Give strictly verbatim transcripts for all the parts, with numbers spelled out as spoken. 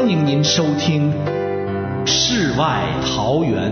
欢迎您收听《世外桃源》。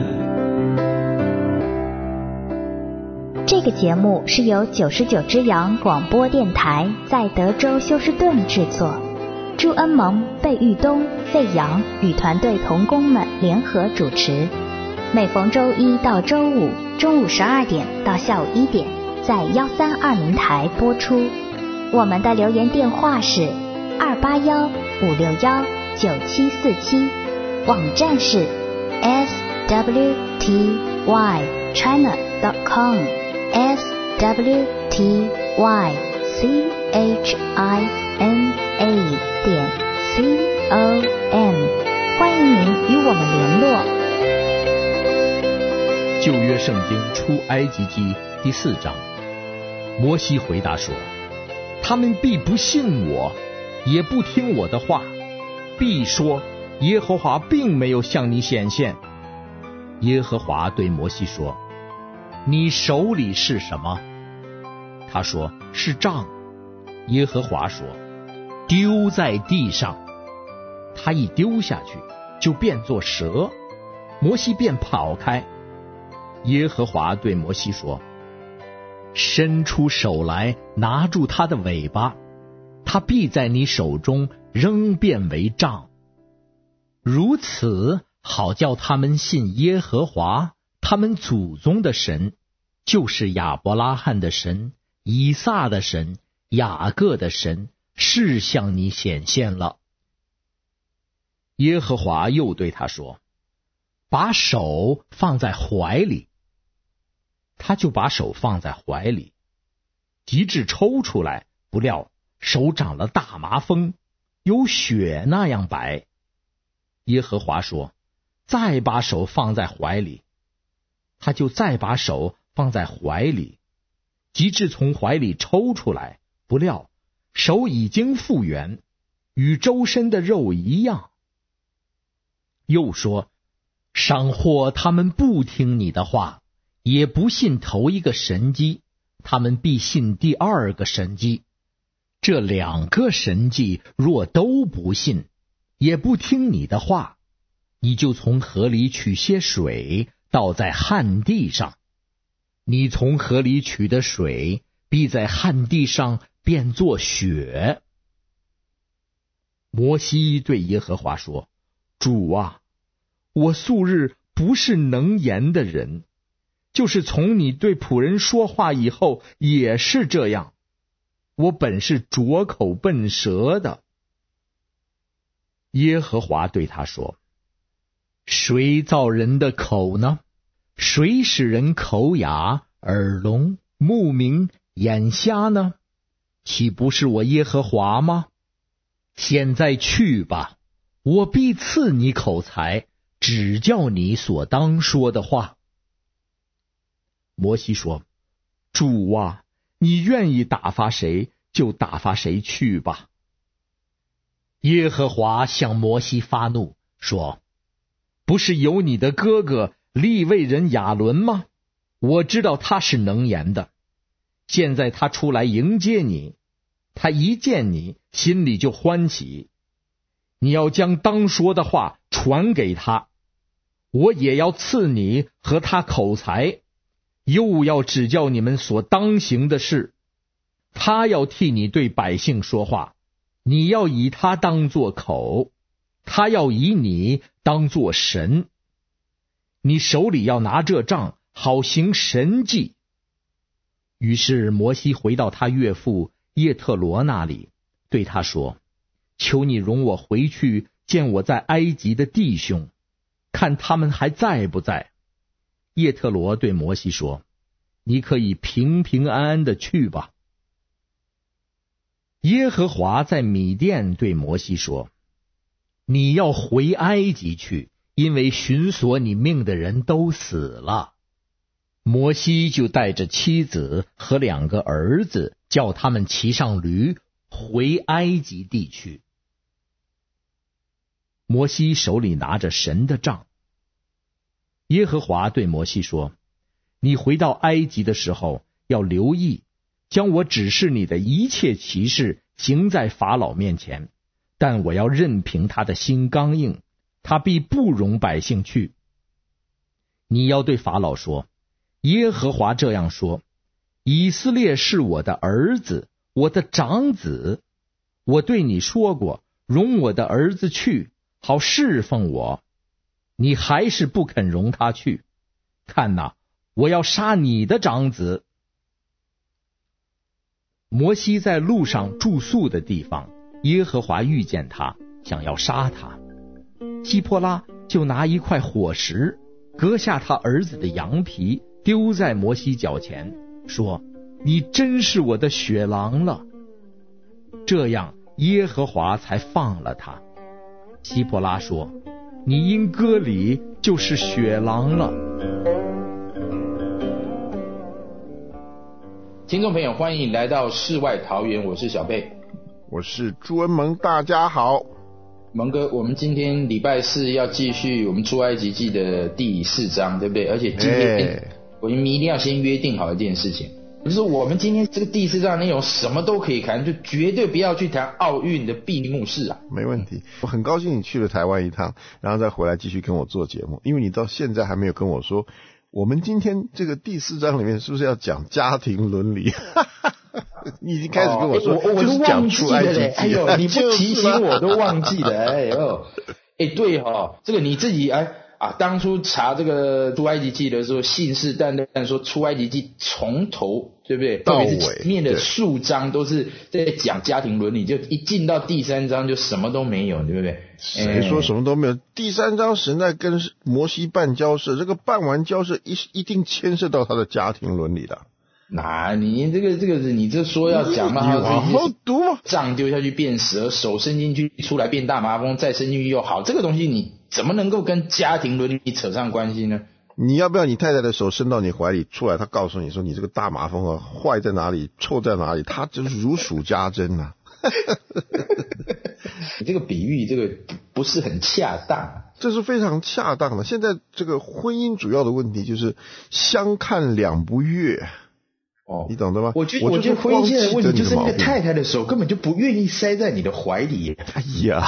这个节目是由九十九只羊广播电台在德州休斯顿制作，朱恩蒙、贝玉东、费扬与团队同工们联合主持。每逢周一到周五中午十二点到下午一点，在幺三二零台播出。我们的留言电话是二八幺五六幺九七四七，网站是 s w t y china dot com s w t y c h i n a 点 c o m， 欢迎您与我们联络。 旧约圣经出埃及记第四章，摩西回答说：他们必不信我，也不听我的话，必说耶和华并没有向你显现。耶和华对摩西说：你手里是什么？他说：是杖。耶和华说：丢在地上。他一丢下去，就变作蛇，摩西便跑开。耶和华对摩西说：伸出手来，拿住他的尾巴，他必在你手中仍变为杖。如此，好叫他们信耶和华他们祖宗的神，就是亚伯拉罕的神、以撒的神、雅各的神，是向你显现了。耶和华又对他说：把手放在怀里。他就把手放在怀里，及至抽出来，不料手长了大麻风，有雪那样白。耶和华说：再把手放在怀里。他就再把手放在怀里，及至从怀里抽出来，不料手已经复原，与周身的肉一样。又说：倘或他们不听你的话，也不信头一个神迹，他们必信第二个神迹。这两个神迹若都不信，也不听你的话，你就从河里取些水，倒在旱地上。你从河里取的水，必在旱地上变作血。摩西对耶和华说：主啊，我素日不是能言的人，就是从你对仆人说话以后也是这样，我本是拙口笨舌的。耶和华对他说：谁造人的口呢？谁使人口哑、耳聋、目明、眼瞎呢？岂不是我耶和华吗？现在去吧，我必赐你口才，指教你所当说的话。摩西说：主啊，你愿意打发谁，就打发谁去吧。耶和华向摩西发怒，说：不是有你的哥哥利未人亚伦吗？我知道他是能言的。现在他出来迎接你，他一见你，心里就欢喜。你要将当说的话传给他，我也要赐你和他口才，又要指教你们所当行的事。他要替你对百姓说话，你要以他当作口，他要以你当作神。你手里要拿这杖，好行神迹。于是摩西回到他岳父叶特罗那里，对他说：求你容我回去见我在埃及的弟兄，看他们还在不在。叶特罗对摩西说：你可以平平安安的去吧。耶和华在米甸对摩西说：你要回埃及去，因为寻索你命的人都死了。摩西就带着妻子和两个儿子，叫他们骑上驴，回埃及地去。摩西手里拿着神的杖。耶和华对摩西说：你回到埃及的时候，要留意，将我指示你的一切奇事行在法老面前， 但我要任凭他的心刚硬，他必不容百姓去。你要对法老说，耶和华这样说，以色列是我的儿子，我的长子。我对你说过，容我的儿子去，好侍奉我。你还是不肯容他去。看哪，我要杀你的长子。摩西在路上住宿的地方，耶和华遇见他，想要杀他。希波拉就拿一块火石，割下他儿子的羊皮，丢在摩西脚前，说：你真是我的血狼了。这样耶和华才放了他。希波拉说：你因割礼就是血狼了。 听众朋友，欢迎来到世外桃源，我是小贝， 我是朱恩蒙，大家好。 蒙哥，我们今天礼拜四要继续我们出埃及记的第四章，对不对？而且今天、欸、我们一定要先约定好一件事情，就是我们今天这个第四章内容什么都可以谈，就绝对不要去谈奥运的闭幕式啊。 没问题，我很高兴你去了台湾一趟，然后再回来继续跟我做节目，因为你到现在还没有跟我说我们今天这个第四章里面是不是要讲家庭伦理？你已经开始跟我说， 哦欸、我我都忘记了嘞！哎呦，你不提醒我都忘记了，哎呦，哎对哈、哦，这个你自己哎啊，当初查这个出埃及记的时候，信誓旦旦说出埃及记从头对不对？ 到尾， 特别是前面的数章都是在讲家庭伦理，就一进到第三章就什么都没有，对不对？ 谁说什么都没有？第三章神在跟摩西办交涉，这个办完交涉一一定牵涉到他的家庭伦理的。 那你这个这个你这说要讲嘛， 你往后读嘛， 杖丢下去变蛇，手伸进去出来变大麻风，再伸进去又好，这个东西你怎么能够跟家庭伦理扯上关系呢？ 你要不要你太太的手伸到你怀里出来，她告诉你说你这个大麻风啊，坏在哪里，臭在哪里，她就是如数家珍啊。 你这个比喻这个不是很恰当。 这是非常恰当的。现在这个婚姻主要的问题就是相看两不悦。 哦， 你懂的吗？ 我觉得我觉得婚姻现在的问题就是那个太太的手根本就不愿意塞在你的怀里。 哎呀，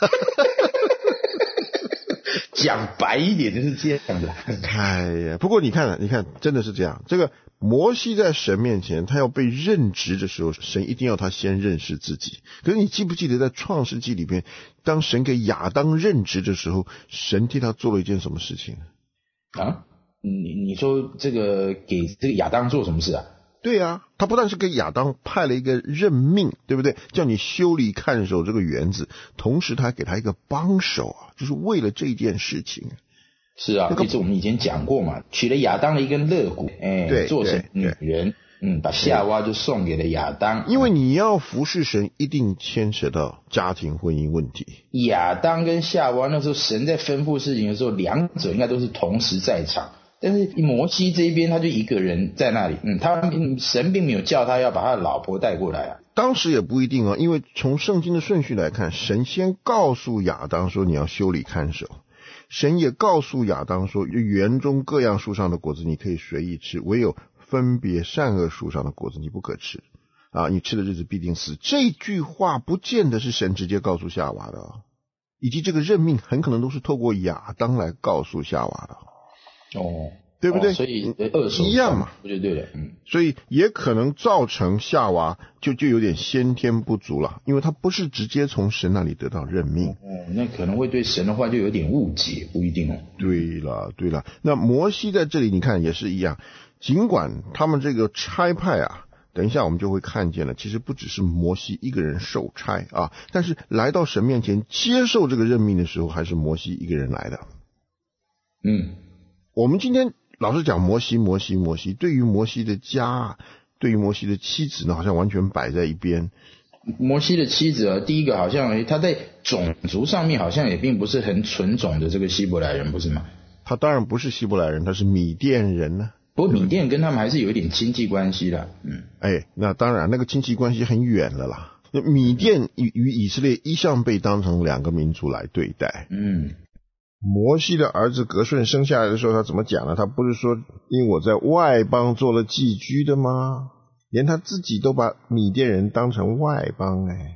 讲白一点就是这样的。 哎呀，不过你看，你看，真的是这样。这个摩西在神面前，他要被任职的时候，神一定要他先认识自己。可是你记不记得在创世纪里边，当神给亚当任职的时候，神替他做了一件什么事情啊？你你说这个给这个亚当做什么事啊？ 对啊，他不但是给亚当派了一个任命，对不对？叫你修理看守这个园子，同时他还给他一个帮手啊，就是为了这件事情。 是啊，其实我们以前讲过嘛，取了亚当的一根肋骨，哎， 对， 做成女人，嗯，把夏娃就送给了亚当。 因为你要服侍神，一定牵扯到家庭婚姻问题。 亚当跟夏娃那时候神在吩咐事情的时候，两者应该都是同时在场。但是摩西这一边他就一个人在那里，嗯，他神并没有叫他要把他的老婆带过来啊。 当时也不一定哦，因为从圣经的顺序来看，神先告诉亚当说你要修理看守，神也告诉亚当说园中各样树上的果子你可以随意吃，唯有分别善恶树上的果子你不可吃啊，你吃的日子必定死。这句话不见得是神直接告诉夏娃的哦，以及这个任命很可能都是透过亚当来告诉夏娃的。 哦， 对不对？ 哦、所以二手一样嘛， 不就对了？嗯， 所以也可能造成夏娃就就有点先天不足了，因为他不是直接从神那里得到任命。 哦，那可能会对神的话就有点误解，不一定哦。 对了，对了，那摩西在这里你看也是一样，尽管他们这个差派啊，等一下我们就会看见了，其实不只是摩西一个人受差啊，但是来到神面前接受这个任命的时候，还是摩西一个人来的。 嗯。 我们今天老是讲摩西摩西摩西，对于摩西的家，对于摩西的妻子呢，好像完全摆在一边。 摩西的妻子啊，第一个好像他在种族上面好像也并不是很纯种的这个希伯来人，不是吗？ 他当然不是希伯来人，他是米甸人呢、啊。 不过米甸跟他们还是有一点亲戚关系的。嗯， 哎，那当然那个亲戚关系很远了啦。米甸与以色列一向被当成两个民族来对待。 嗯。 摩西的儿子革顺生下来的时候，他怎么讲呢？他不是说因为我在外邦做了寄居的吗？连他自己都把米甸人当成外邦哎。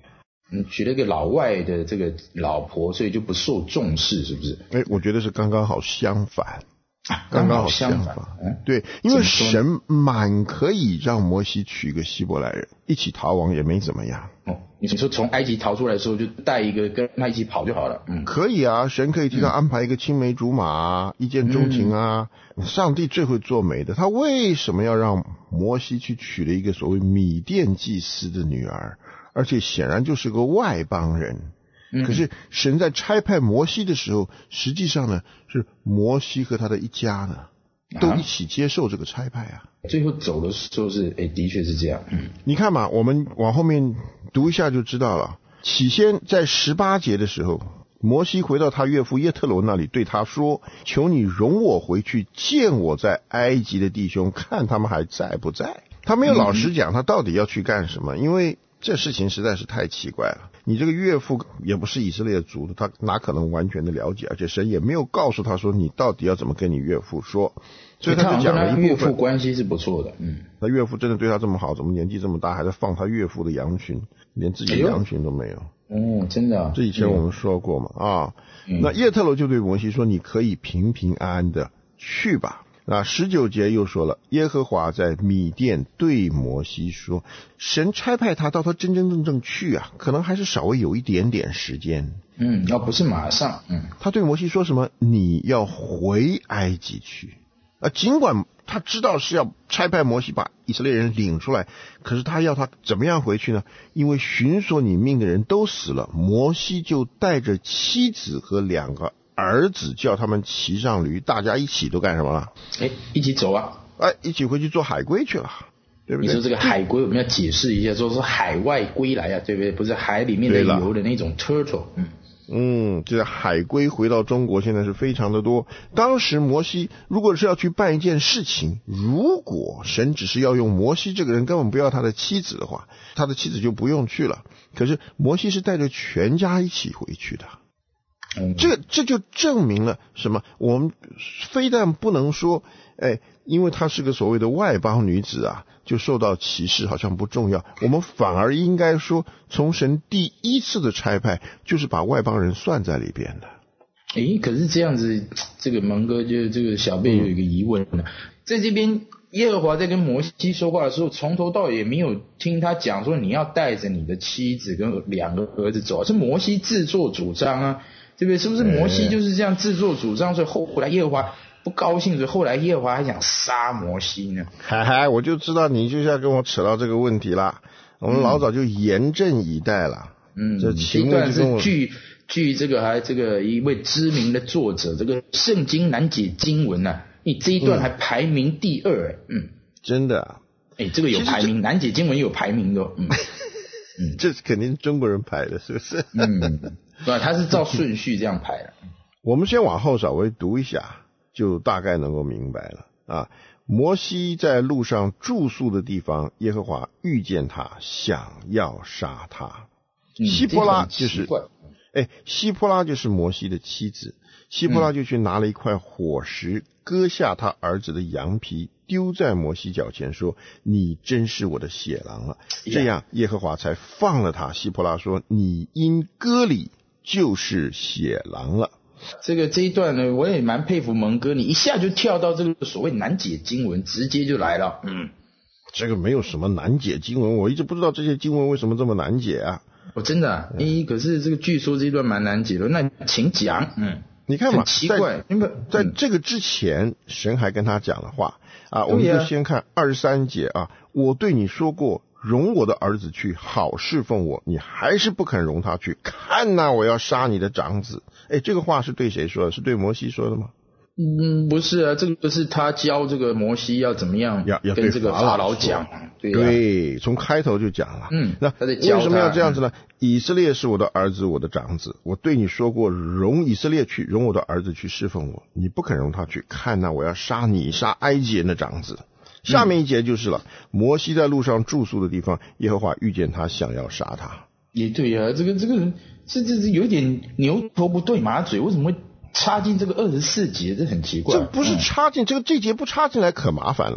嗯，娶了一个老外的这个老婆，所以就不受重视，是不是？ 哎，我觉得是刚刚好相反。 啊、 刚刚好相反，嗯、对，因为神满可以让摩西娶个希伯来人一起逃亡，也没怎么样。 哦，你说从埃及逃出来的时候就带一个跟他一起跑就好了。嗯， 可以啊，神可以替他安排一个青梅竹马、啊嗯、一见钟情啊。上帝最会做媒的，他为什么要让摩西去娶了一个所谓米甸祭司的女儿，而且显然就是个外邦人？可是神在差派摩西的时候，实际上呢是摩西和他的一家呢都一起接受这个差派啊。 最后走的时候是，哎，的确是这样。嗯， 你看嘛，我们往后面读一下就知道了。起先在十八节的时候，摩西回到他岳父耶特罗那里，对他说：“求你容我回去见我在埃及的弟兄，看他们还在不在。”他没有老实讲他到底要去干什么，因为这事情实在是太奇怪了。你这个岳父也不是以色列族的，他哪可能完全的了解？而且神也没有告诉他说你到底要怎么跟你岳父说，所以他就讲了一部分。 岳父关系是不错的，嗯， 他岳父真的对他这么好，怎么年纪这么大还在放他岳父的羊群，连自己的羊群都没有？ 哦，真的、啊， 这以前我们说过嘛，啊，嗯、那叶特罗就对摩西说：“你可以平平安安的去吧。”那十九节又说了，耶和华在米甸对摩西说，神差派他到他真真正正去啊，可能还是稍微有一点点时间。 嗯，要不是马上。嗯， 他对摩西说什么？你要回埃及去啊！尽管他知道是要差派摩西把以色列人领出来，可是他要他怎么样回去呢？因为寻索你命的人都死了，摩西就带着妻子和两个儿子叫他们骑上驴，大家一起都干什么了？ 哎，一起走啊！ 哎，一起回去做海龟去了，对不对？ 你说这个海龟，我们要解释一下，说是海外归来啊，对不对？不是海里面的游的那种 turtle。嗯嗯，这个海龟回到中国现在是非常的多。当时摩西如果是要去办一件事情，如果神只是要用摩西这个人，根本不要他的妻子的话，他的妻子就不用去了。可是摩西是带着全家一起回去的。这个这就证明了什么？我们非但不能说，哎，因为她是个所谓的外邦女子啊，就受到歧视，好像不重要。我们反而应该说，从神第一次的差派，就是把外邦人算在里边的。 诶，可是这样子，这个蒙哥就这个小贝有一个疑问呢，在这边耶和华在跟摩西说话的时候，从头到尾也没有听他讲说你要带着你的妻子跟两个儿子走，是摩西自作主张啊。对不对？是不是摩西就是这样自作主张，所以后来耶和华不高兴，所以后来耶和华还想杀摩西呢？ 嗨嗨，我就知道你就是要跟我扯到这个问题啦。我们老早就严阵以待了。 嗯，这一段是据据这个还这个一位知名的作者，这个圣经难解经文啊，你这一段还排名第二哎，嗯， 真的啊， 哎，这个有排名，难解经文有排名的，嗯嗯，这是肯定是中国人排的，是不是？ 嗯。对，他是照顺序这样排的。 我们先往后稍微读一下，就大概能够明白了啊。摩西在路上住宿的地方，耶和华遇见他，想要杀他。 嗯、 希波拉就是，哎，希波拉就是摩西的妻子。希波拉就去拿了一块火石，割下他儿子的羊皮，丢在摩西脚前，说：“你真是我的血狼了。”这样耶和华才放了他。希波拉说：“你因割礼就是血狼了。” 这个这一段呢，我也蛮佩服蒙哥，你一下就跳到这个所谓难解经文，直接就来了。嗯， 这个没有什么难解经文，我一直不知道这些经文为什么这么难解啊。 哦，真的啊？诶、嗯，可是这个据说这一段蛮难解的，那请讲。嗯。 你看嘛， 很奇怪， 在, 在这个之前，神还跟他讲了话啊。我们就先看二十三节啊，我对你说过，容我的儿子去，好侍奉我，你还是不肯容他去。看哪，我要杀你的长子。哎，这个话是对谁说的？是对摩西说的吗？ 嗯，不是啊，这个是他教这个摩西要怎么样跟这个法老讲。对, 啊、 对，从开头就讲了。 嗯， 那为什么要这样子呢？嗯、以色列是我的儿子，我的长子。我对你说过，容以色列去，容我的儿子去侍奉我，你不肯容他去。看哪，我要杀你，杀埃及人的长子。下面一节就是了。嗯、摩西在路上住宿的地方，耶和华遇见他，想要杀他。 也对啊，这个这个人这这这有点牛头不对马嘴，为什么会插进这个二十四节？这很奇怪。 这不是插进、嗯、这个这节不插进来可麻烦了。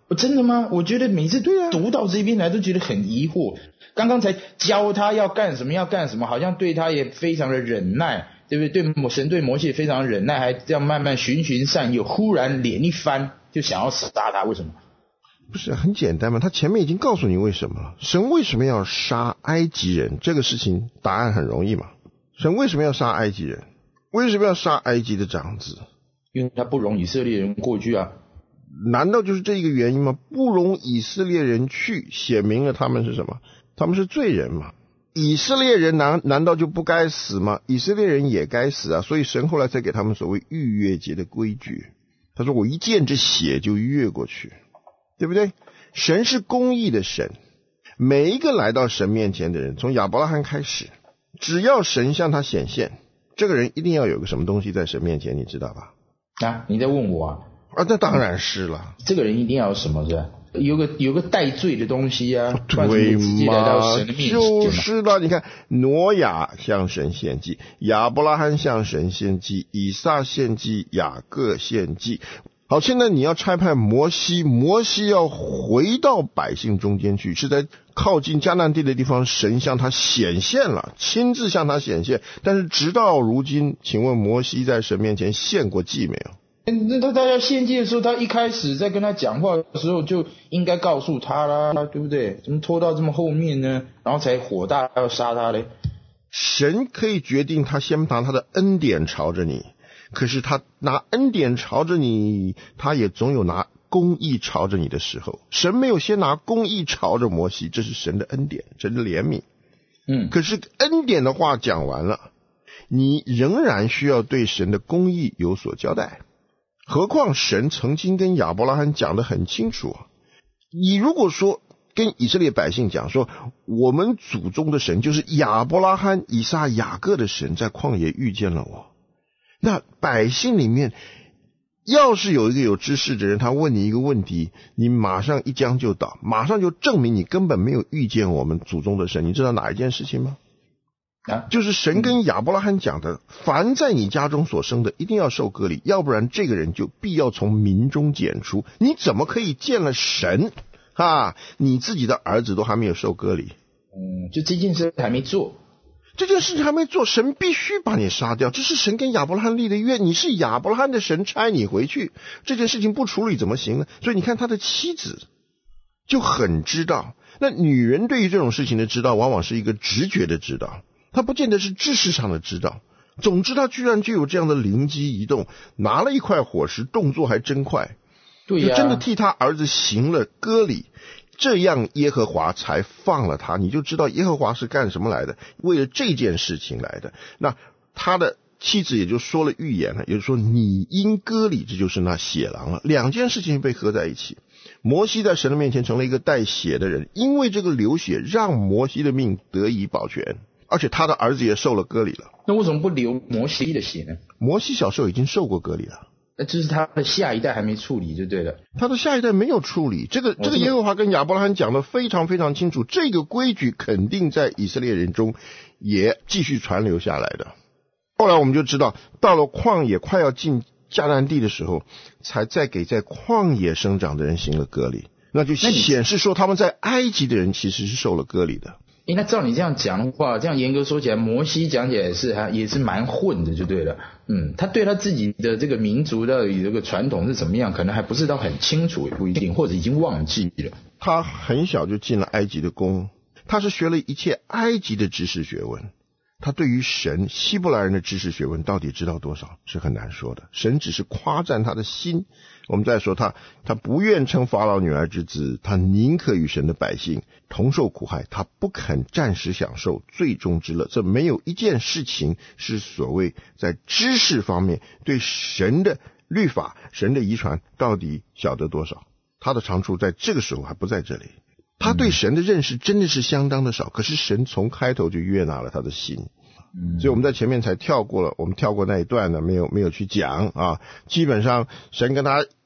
真的吗？我觉得每次读到这边来都觉得很疑惑。刚刚才教他要干什么要干什么，好像对他也非常的忍耐，对不对？对神对摩西也非常忍耐，还这样慢慢循循善诱，忽然脸一翻就想要杀他，为什么？ 不是很简单吗？他前面已经告诉你为什么了。神为什么要杀埃及人？这个事情答案很容易嘛。神为什么要杀埃及人？为什么要杀埃及的长子？ 因为他不容以色列人过去啊。 难道就是这一个原因吗？不容以色列人去，显明了他们是什么？他们是罪人嘛。以色列人难难道就不该死吗？以色列人也该死啊。所以神后来才给他们所谓逾越节的规矩。他说我一见这血就越过去，对不对？神是公义的神，每一个来到神面前的人，从亚伯拉罕开始，只要神向他显现，这个人一定要有个什么东西在神面前，你知道吧？ 啊，你在问我啊？ 啊，那当然是了。 这个人一定要有什么是吧？有个有个带罪的东西啊， 对嘛？就是了。你看，挪亚向神献祭，亚伯拉罕向神献祭，以撒献祭，雅各献祭。好，现在你要差派摩西，摩西要回到百姓中间去，是在靠近迦南地的地方，神向他显现了，亲自向他显现。但是直到如今，请问摩西在神面前献过祭没有？ 那他他要献祭的时候，他一开始在跟他讲话的时候就应该告诉他啦，对不对？怎么拖到这么后面呢？然后才火大要杀他嘞？ 神可以决定他先拿他的恩典朝着你，可是他拿恩典朝着你，他也总有拿公义朝着你的时候。神没有先拿公义朝着摩西，这是神的恩典，神的怜悯。 嗯， 可是恩典的话讲完了，你仍然需要对神的公义有所交代。何况神曾经跟亚伯拉罕讲得很清楚，你如果说跟以色列百姓讲说，我们祖宗的神就是亚伯拉罕、以撒、雅各的神，在旷野遇见了我，那百姓里面要是有一个有知识的人，他问你一个问题，你马上一将就倒，马上就证明你根本没有遇见我们祖宗的神。你知道哪一件事情吗？ 啊， 就是神跟亚伯拉罕讲的，凡在你家中所生的一定要受割礼，要不然这个人就必要从民中剪除。你怎么可以见了神啊，你自己的儿子都还没有受割礼？ 嗯，就这件事还没做， 这件事情还没做，神必须把你杀掉。这是神跟亚伯拉罕立的约，你是亚伯拉罕的神，差你回去，这件事情不处理怎么行呢？所以你看他的妻子就很知道，那女人对于这种事情的知道，往往是一个直觉的知道，他不见得是知识上的知道。总之他居然就有这样的灵机一动，拿了一块火石，动作还真快， 对呀， 就真的替他儿子行了割礼，这样耶和华才放了他。你就知道耶和华是干什么来的，为了这件事情来的。那他的妻子也就说了预言了，也就是说你因割礼，这就是那血狼了。两件事情被合在一起，摩西在神的面前成了一个带血的人，因为这个流血让摩西的命得以保全，而且他的儿子也受了割礼了。 那为什么不流摩西的血呢？ 摩西小时候已经受过割礼了， 那这是他的下一代还没处理就对了。 他的下一代没有处理，这个这个耶和华跟亚伯拉罕讲得非常非常清楚，这个规矩肯定在以色列人中也继续传流下来的。后来我们就知道，到了旷野快要进迦南地的时候，才再给在旷野生长的人行了割礼，那就显示说他们在埃及的人其实是受了割礼的。 诶，那照你这样讲的话，这样严格说起来，摩西讲起来也是还也是蛮混的就对了。嗯，他对他自己的这个民族的这个传统是怎么样，可能还不是到很清楚，也不一定，或者已经忘记了。 他很小就进了埃及的宫，他是学了一切埃及的知识学问。他对于神希伯来人的知识学问到底知道多少是很难说的，神只是夸赞他的心。我们再说他他不愿称法老女儿之子，他宁可与神的百姓同受苦害，他不肯暂时享受最终之乐。这没有一件事情是所谓在知识方面对神的律法神的遗传到底晓得多少，他的长处在这个时候还不在这里。他对神的认识真的是相当的少，可是神从开头就悦纳了他的心。所以我们在前面才跳过了，我们跳过那一段呢，没有没有去讲啊。基本上神跟他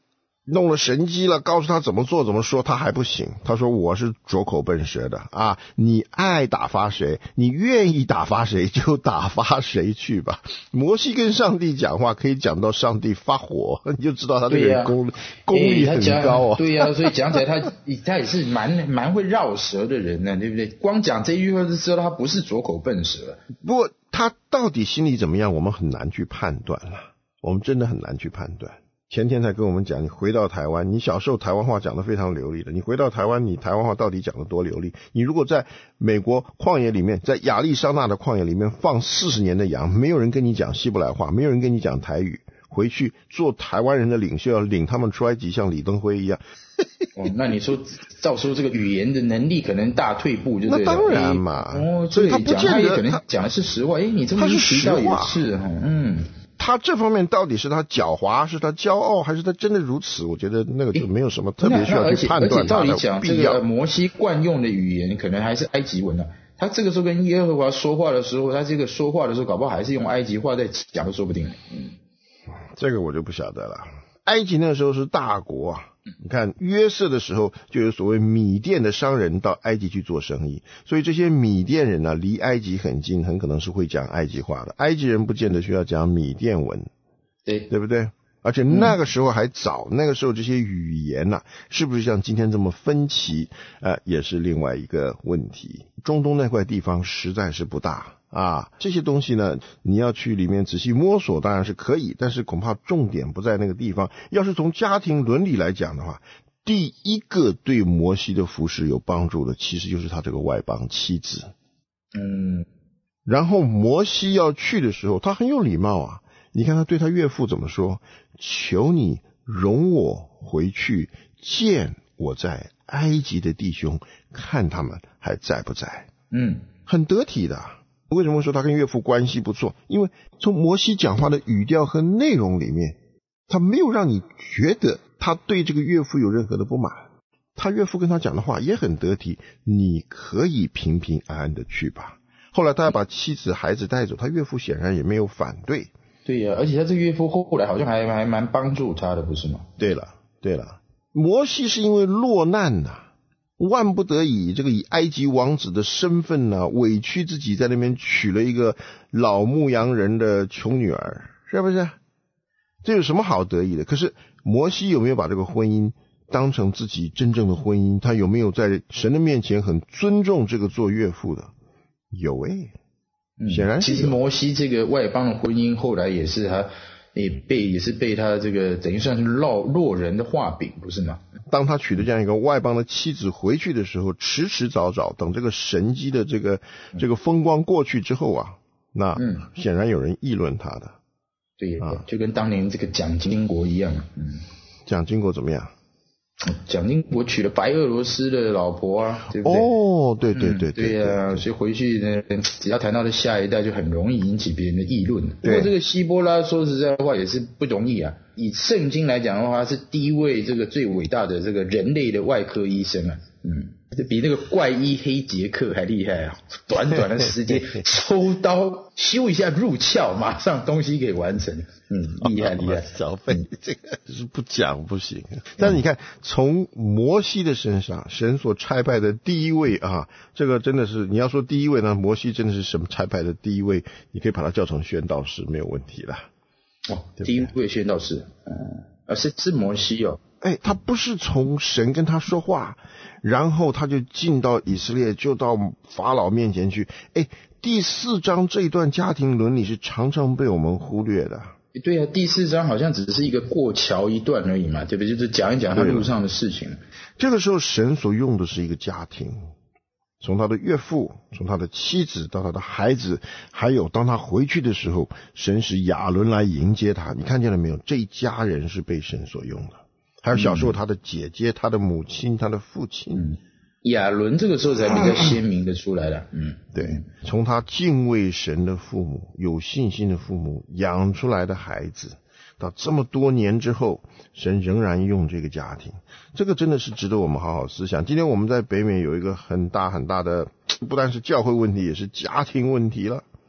弄了神机了，告诉他怎么做怎么说，他还不行。他说我是拙口笨舌的啊，你爱打发谁，你愿意打发谁就打发谁去吧。摩西跟上帝讲话可以讲到上帝发火，你就知道他这个人功、啊、功力很高啊。 对呀、啊，所以讲起来他他也是蛮蛮会绕舌的人呢，对不对？光讲这一句话就知道他不是拙口笨舌。 不过他到底心里怎么样，我们很难去判断了，我们真的很难去判断。前天才跟我们讲，你回到台湾，你小时候台湾话讲得非常流利的，你回到台湾，你台湾话到底讲得多流利？你如果在美国旷野里面，在亚利桑那的旷野里面放四十年的羊，没有人跟你讲希伯来话，没有人跟你讲台语，回去做台湾人的领袖，要领他们出埃及，像李登辉一样。 哦，那你说到时候这个语言的能力可能大退步就对了。 那当然嘛， 哦，所以他不见得他也可能讲的是实话。哎，你这么一提到也是哈，嗯。 他这方面到底是他狡猾，是他骄傲，还是他真的如此？我觉得那个就没有什么特别需要去判断他的必要。 而且照理讲，这个摩西惯用的语言可能还是埃及文啊。他这个时候跟耶和华说话的时候，他这个说话的时候，搞不好还是用埃及话在讲，都说不定。嗯， 这个我就不晓得了。埃及那个时候是大国啊。你看约瑟的时候就有所谓米甸的商人到埃及去做生意，所以这些米甸人呢离埃及很近，很可能是会讲埃及话的。埃及人不见得需要讲米甸文， 对对不对？而且那个时候还早，嗯、那个时候这些语言啊，是不是像今天这么分歧，呃，也是另外一个问题。中东那块地方实在是不大啊，这些东西呢，你要去里面仔细摸索当然是可以，但是恐怕重点不在那个地方。要是从家庭伦理来讲的话，第一个对摩西的服事有帮助的，其实就是他这个外邦妻子。 嗯， 然后摩西要去的时候，他很有礼貌啊。你看他对他岳父怎么说？求你容我回去见我在埃及的弟兄，看他们还在不在。 嗯， 很得体的。为什么说他跟岳父关系不错？因为从摩西讲话的语调和内容里面，他没有让你觉得他对这个岳父有任何的不满。他岳父跟他讲的话也很得体，你可以平平安安的去吧。后来他要把妻子孩子带走，他岳父显然也没有反对。 对呀、啊，而且他这个岳父后来好像还还蛮帮助他的，不是吗？ 对了，对了，摩西是因为落难呐、啊，万不得已，这个以埃及王子的身份呢、啊，委屈自己在那边娶了一个老牧羊人的穷女儿，是不是？这有什么好得意的？可是摩西有没有把这个婚姻当成自己真正的婚姻？他有没有在神的面前很尊重这个做岳父的？有诶、欸。显然是、 嗯、其实摩西这个外邦的婚姻后来也是他也被也是被他这个等于算是落落人的画饼，不是吗？ 当他娶的这样一个外邦的妻子回去的时候，迟迟早早等这个神迹的这个这个风光过去之后啊，那显然有人议论他的。 对啊，就跟当年这个蒋经国一样。嗯， 蒋经国怎么样？ 蒋经国娶了白俄罗斯的老婆啊，对不对？ 哦，对对对对，对啊，所以回去呢，只要谈到的下一代，就很容易引起别人的议论。不过这个希波拉说实在话也是不容易啊。以圣经来讲的话，是第一位这个最伟大的这个人类的外科医生啊。嗯，比那个怪医黑杰克还厉害啊！短短的时间抽刀修一下入鞘，马上东西给完成。嗯，厉害厉害！ 小费这个是不讲不行。但是你看，从摩西的身上，神所差派的第一位啊，这个真的是你要说第一位呢，摩西真的是神差派的第一位，你可以把他叫成宣道士，没有问题了。 哦，第一位宣道士，嗯，啊是是摩西哦。 哎，他不是从神跟他说话，然后他就进到以色列，就到法老面前去。哎，第四章这一段家庭伦理是常常被我们忽略的。 对啊，第四章好像只是一个过桥一段而已嘛，对不对？就是讲一讲他路上的事情。 这个时候神所用的是一个家庭，从他的岳父，从他的妻子到他的孩子，还有当他回去的时候，神使亚伦来迎接他。你看见了没有？这一家人是被神所用的。还有小时候他的姐姐、嗯、他的母亲、他的父亲。 嗯，亚伦这个时候才比较鲜明的出来了。嗯， 对，从他敬畏神的父母、有信心的父母养出来的孩子，到这么多年之后，神仍然用这个家庭，这个真的是值得我们好好思想。今天我们在北美有一个很大很大的，不但是教会问题，也是家庭问题了。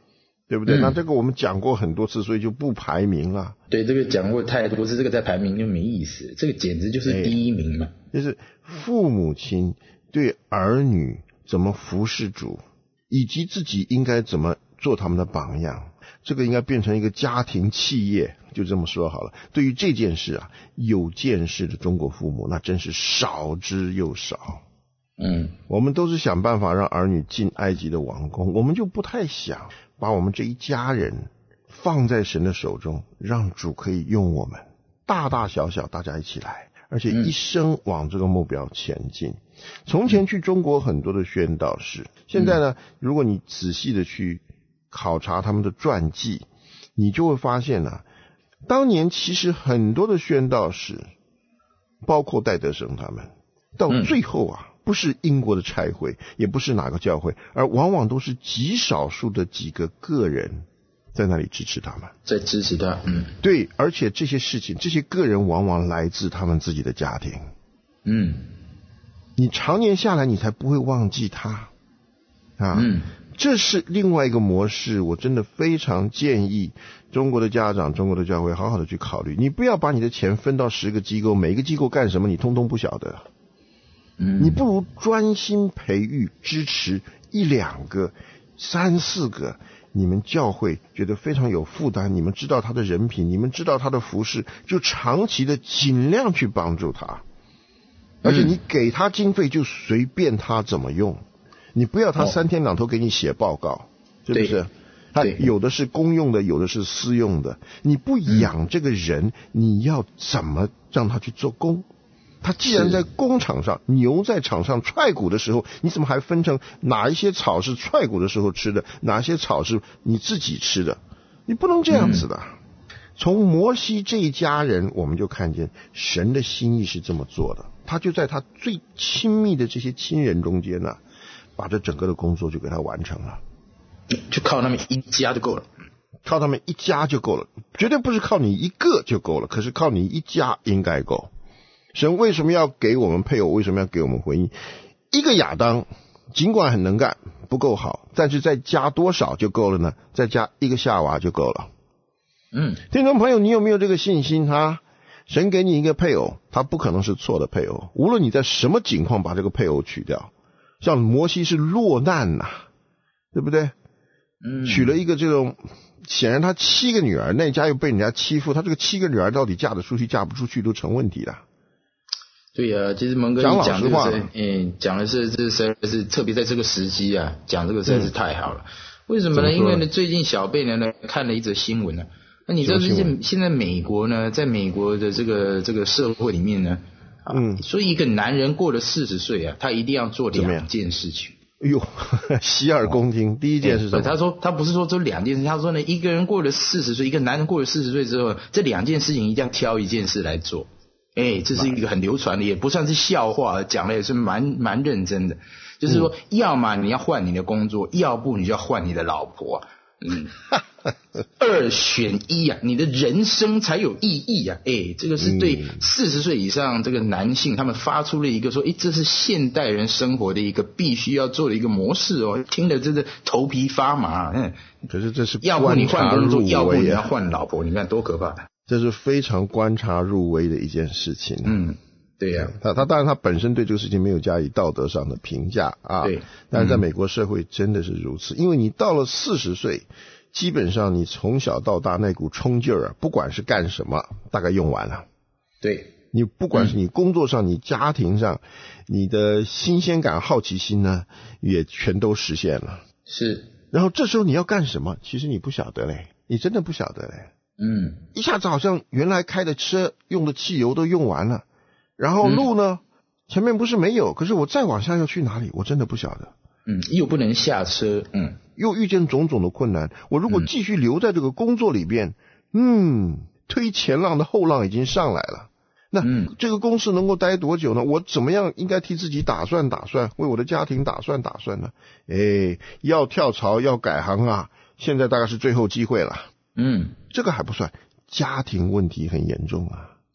对不对？ 嗯、 那这个我们讲过很多次，所以就不排名了。 对，这个讲过太多次，这个在排名就没意思，这个简直就是第一名嘛。 就是父母亲对儿女怎么服侍主，以及自己应该怎么做他们的榜样，这个应该变成一个家庭企业，就这么说好了。对于这件事啊，有见识的中国父母那真是少之又少。 嗯， 我们都是想办法让儿女进埃及的王宫，我们就不太想把我们这一家人放在神的手中，让主可以用我们，大大小小大家一起来，而且一生往这个目标前进。嗯、从前去中国很多的宣道士，现在呢，如果你仔细的去考察他们的传记，你就会发现啊，当年其实很多的宣道士，包括戴德生他们，到最后啊，不是英国的差会，也不是哪个教会，而往往都是极少数的几个个人在那里支持他们， 在支持他。嗯， 对，而且这些事情，这些个人往往来自他们自己的家庭。 嗯， 你常年下来，你才不会忘记他啊。 嗯， 这是另外一个模式，我真的非常建议中国的家长、中国的教会好好的去考虑。你不要把你的钱分到十个机构，每一个机构干什么你通通不晓得。 嗯， 你不如专心培育、支持一两个、三四个，你们教会觉得非常有负担，你们知道他的人品，你们知道他的服事，就长期的尽量去帮助他。而且你给他经费就随便他怎么用，你不要他三天两头给你写报告，是不是？他有的是公用的，有的是私用的。你不养这个人，你要怎么让他去做工？他既然在工厂上，牛在场上踹骨的时候，你怎么还分成哪一些草是踹骨的时候吃的，哪些草是你自己吃的？你不能这样子的。嗯、从摩西这一家人，我们就看见神的心意是这么做的，他就在他最亲密的这些亲人中间呢、啊，把这整个的工作就给他完成了。 就靠他们一家就够了， 靠他们一家就够了，绝对不是靠你一个就够了，可是靠你一家应该够。神为什么要给我们配偶？为什么要给我们婚姻？一个亚当尽管很能干，不够好，但是再加多少就够了呢？再加一个夏娃就够了。 嗯， 听众朋友，你有没有这个信心啊？神给你一个配偶，他不可能是错的配偶，无论你在什么情况把这个配偶娶掉，像摩西是落难呐、啊，对不对？ 嗯， 娶了一个这种，显然他七个女儿，那家又被人家欺负，他这个七个女儿到底嫁得出去嫁不出去都成问题了。 对呀、啊，其实蒙哥讲讲这个是， 嗯，讲的是这实在是特别在这个时机啊，讲这个实在是太好了。嗯、为什么呢？因为呢，最近小贝呢呢看了一则新闻呢、啊，那你知道这些现在美国呢，在美国的这个这个社会里面呢，啊、嗯，所以一个男人过了四十岁啊，他一定要做两件事情。 哎呦，洗耳恭听。哦、第一件是什么？ 他说他不是说这两件事，他说呢，一个人过了四十岁，一个男人过了四十岁之后，这两件事情一定要挑一件事来做。哎，这是一个很流传的，也不算是笑话，讲的也是蛮蛮认真的。就是说，嗯、要么你要换你的工作，要不你就要换你的老婆、啊。嗯，二选一啊，你的人生才有意义啊！哎，这个是对四十岁以上这个男性，他们发出了一个说，哎，这是现代人生活的一个必须要做的一个模式哦，听得真的头皮发麻。嗯， 可是这是要不你换工作，要不你要换老婆，你看多可怕！ 这是非常观察入微的一件事情。 嗯，对呀、 啊，他他当然他本身对这个事情没有加以道德上的评价啊。 对， 但是在美国社会真的是如此，嗯、因为你到了四十岁，基本上你从小到大那股冲劲儿啊，不管是干什么，大概用完了。 对， 你不管是你工作上、嗯、你家庭上，你的新鲜感、好奇心呢，也全都实现了。 是， 然后这时候你要干什么？其实你不晓得嘞，你真的不晓得嘞。 嗯， 一下子好像原来开的车用的汽油都用完了，然后路呢、嗯、前面不是没有，可是我再往下要去哪里，我真的不晓得。 嗯，又不能下车，嗯， 又遇见种种的困难。我如果继续留在这个工作里边，嗯，嗯推前浪的后浪已经上来了。那、嗯、这个公司能够待多久呢？我怎么样应该替自己打算打算，为我的家庭打算打算呢？哎，要跳槽要改行啊，现在大概是最后机会了。 嗯， 这个还不算，家庭问题很严重啊。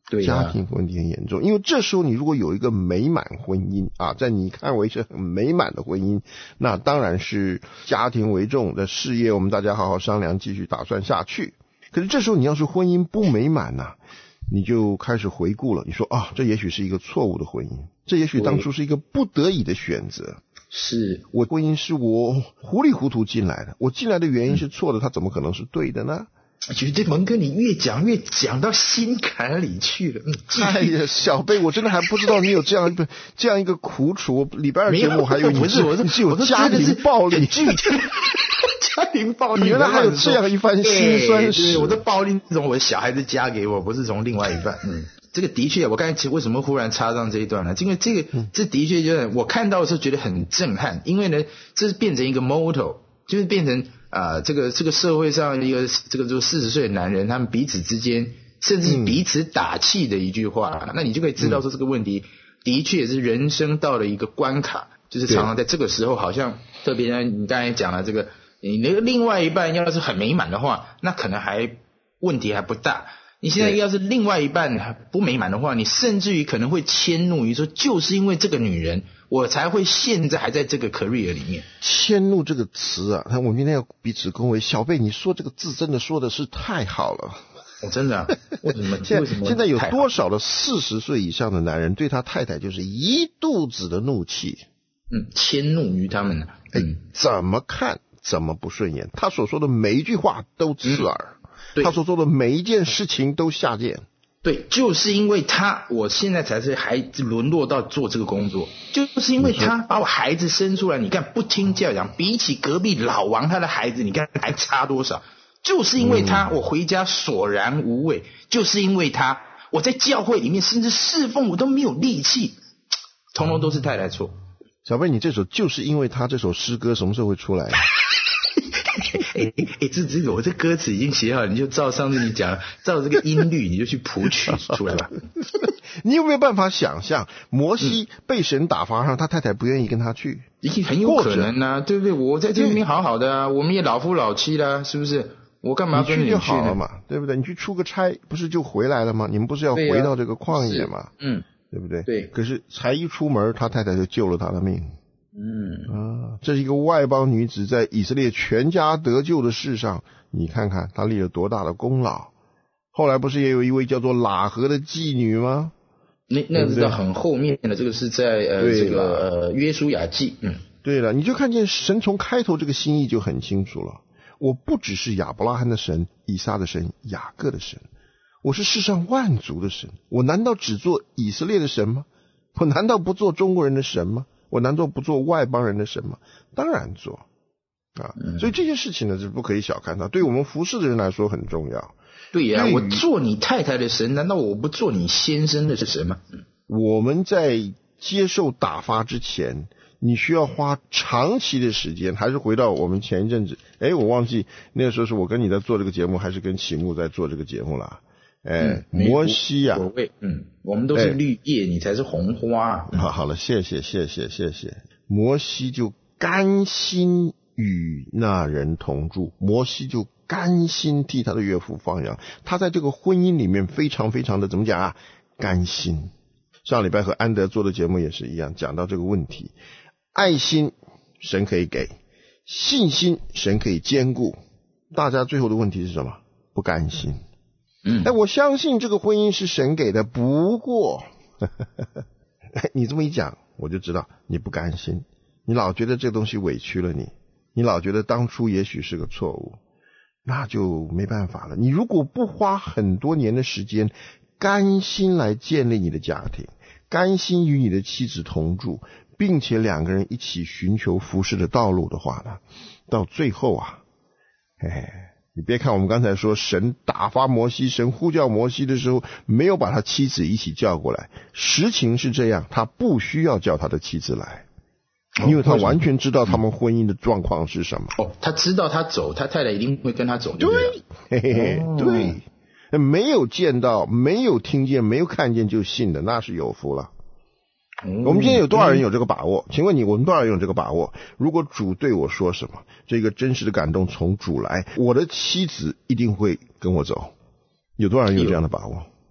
对、啊， 家庭问题很严重。因为这时候你如果有一个美满婚姻啊，在你看为是很美满的婚姻，那当然是家庭为重的事业，我们大家好好商量，继续打算下去。可是这时候你要是婚姻不美满呐、啊，你就开始回顾了，你说啊，这也许是一个错误的婚姻，这也许当初是一个不得已的选择。 是我婚姻是我糊里糊涂进来的，我进来的原因是错的，它怎么可能是对的呢？ 觉得蒙哥你越讲越讲到心坎里去了。嗯， 哎呀，小贝，我真的还不知道你有这样一个这样一个苦楚。礼拜二节目还有你不是，我你是有家庭暴力， 家庭暴力， 你原来还有这样一番辛酸史。 我的暴力从我的小孩子加给我，不是从另外一半。嗯，这个的确，我刚才为什么忽然插上这一段呢？因为这个这的确就是我看到的时候觉得很震撼，因为呢，这是变成一个 motto， 就是变成。啊、呃，这个这个社会上一个这个就四十岁的男人，他们彼此之间甚至彼此打气的一句话、嗯，那你就可以知道说这个问题、嗯、的确是人生到了一个关卡，就是常常在这个时候，好像特别呢，你刚才讲了这个，你那个另外一半要是很美满的话，那可能还问题还不大。你现在要是另外一半不美满的话，你甚至于可能会迁怒于说，就是因为这个女人，我才会现在还在这个 career 里面。 迁怒这个词啊，我们今天要彼此恭维。小贝，你说这个字真的说的是太好了。 哦，真的啊？为什么？ 现为什么？ 现在有多少的四十岁以上的男人对他太太就是一肚子的怒气？ 嗯，迁怒于他们呢、啊？ 嗯，怎么看怎么不顺眼，他所说的每一句话都刺耳。嗯，他所做的每一件事情都下贱。 对，就是因为他，我现在才是还沦落到做这个工作，就是因为他把我孩子生出来，你看不听教养，比起隔壁老王他的孩子，你看还差多少？就是因为他，嗯、我回家索然无味，就是因为他，我在教会里面甚至侍奉我都没有力气，通通都是太太错。 小贝，你这首就是因为他这首诗歌什么时候会出来？ 哎哎，这这个我这歌词已经写好了，你就照上次你讲，照这个音律，你就去谱曲出来吧。 你有没有办法想象，摩西被神打发上，他太太不愿意跟他去？ 很有可能啊，对不对？我在这边好好的啊，我们也老夫老妻啦，是不是？我干嘛要跟你去就好了嘛，对不对？你去出个差，不是就回来了吗？你们不是要回到这个旷野吗？ 啊、嗯， 对不对？ 对。 可是才一出门，他太太就救了他的命。 嗯啊，这是一个外邦女子在以色列全家得救的事上，你看看她立了多大的功劳。后来不是也有一位叫做喇合的妓女吗？ 那那是在很后面的，这个是在呃这个呃约书亚记。嗯， 对了，你就看见神从开头这个心意就很清楚了。我不只是亚伯拉罕的神、以撒的神、雅各的神，我是世上万族的神。我难道只做以色列的神吗？我难道不做中国人的神吗？我难道不做外邦人的神吗？当然做啊！ 嗯、 所以这些事情呢是不可以小看它，对我们服侍的人来说很重要。 对呀、啊，我做你太太的神，难道我不做你先生的是神吗？ 我们在接受打发之前，你需要花长期的时间，还是回到我们前一阵子，哎，我忘记那个时候是我跟你在做这个节目，还是跟启木在做这个节目啦？哎、嗯，摩西啊， 所谓，嗯，我们都是绿叶，你才是红花。 好，好了，谢谢，谢谢，谢谢。摩西就甘心与那人同住，摩西就甘心替他的岳父放羊，他在这个婚姻里面非常非常的怎么讲啊？甘心。上礼拜和安德做的节目也是一样，讲到这个问题，爱心神可以给，信心神可以兼顾，大家最后的问题是什么？不甘心。 嗯， 哎，我相信这个婚姻是神给的，不过呵呵呵你这么一讲，我就知道你不甘心，你老觉得这东西委屈了你，你老觉得当初也许是个错误，那就没办法了。你如果不花很多年的时间，甘心来建立你的家庭，甘心与你的妻子同住，并且两个人一起寻求服侍的道路的话呢，到最后啊，哎。你别看我们刚才说神打发摩西，神呼叫摩西的时候没有把他妻子一起叫过来，实情是这样，他不需要叫他的妻子来，因为他完全知道他们婚姻的状况是什么。 哦，他知道他走，他太太一定会跟他走。 对，嘿嘿，对，没有见到，没有听见，没有看见就信的，那是有福了。 嗯、 我们今天有多少人有这个把握？请问你，我们多少人有这个把握？如果主对我说什么，这个真实的感动从主来，我的妻子一定会跟我走。有多少人有这样的把握？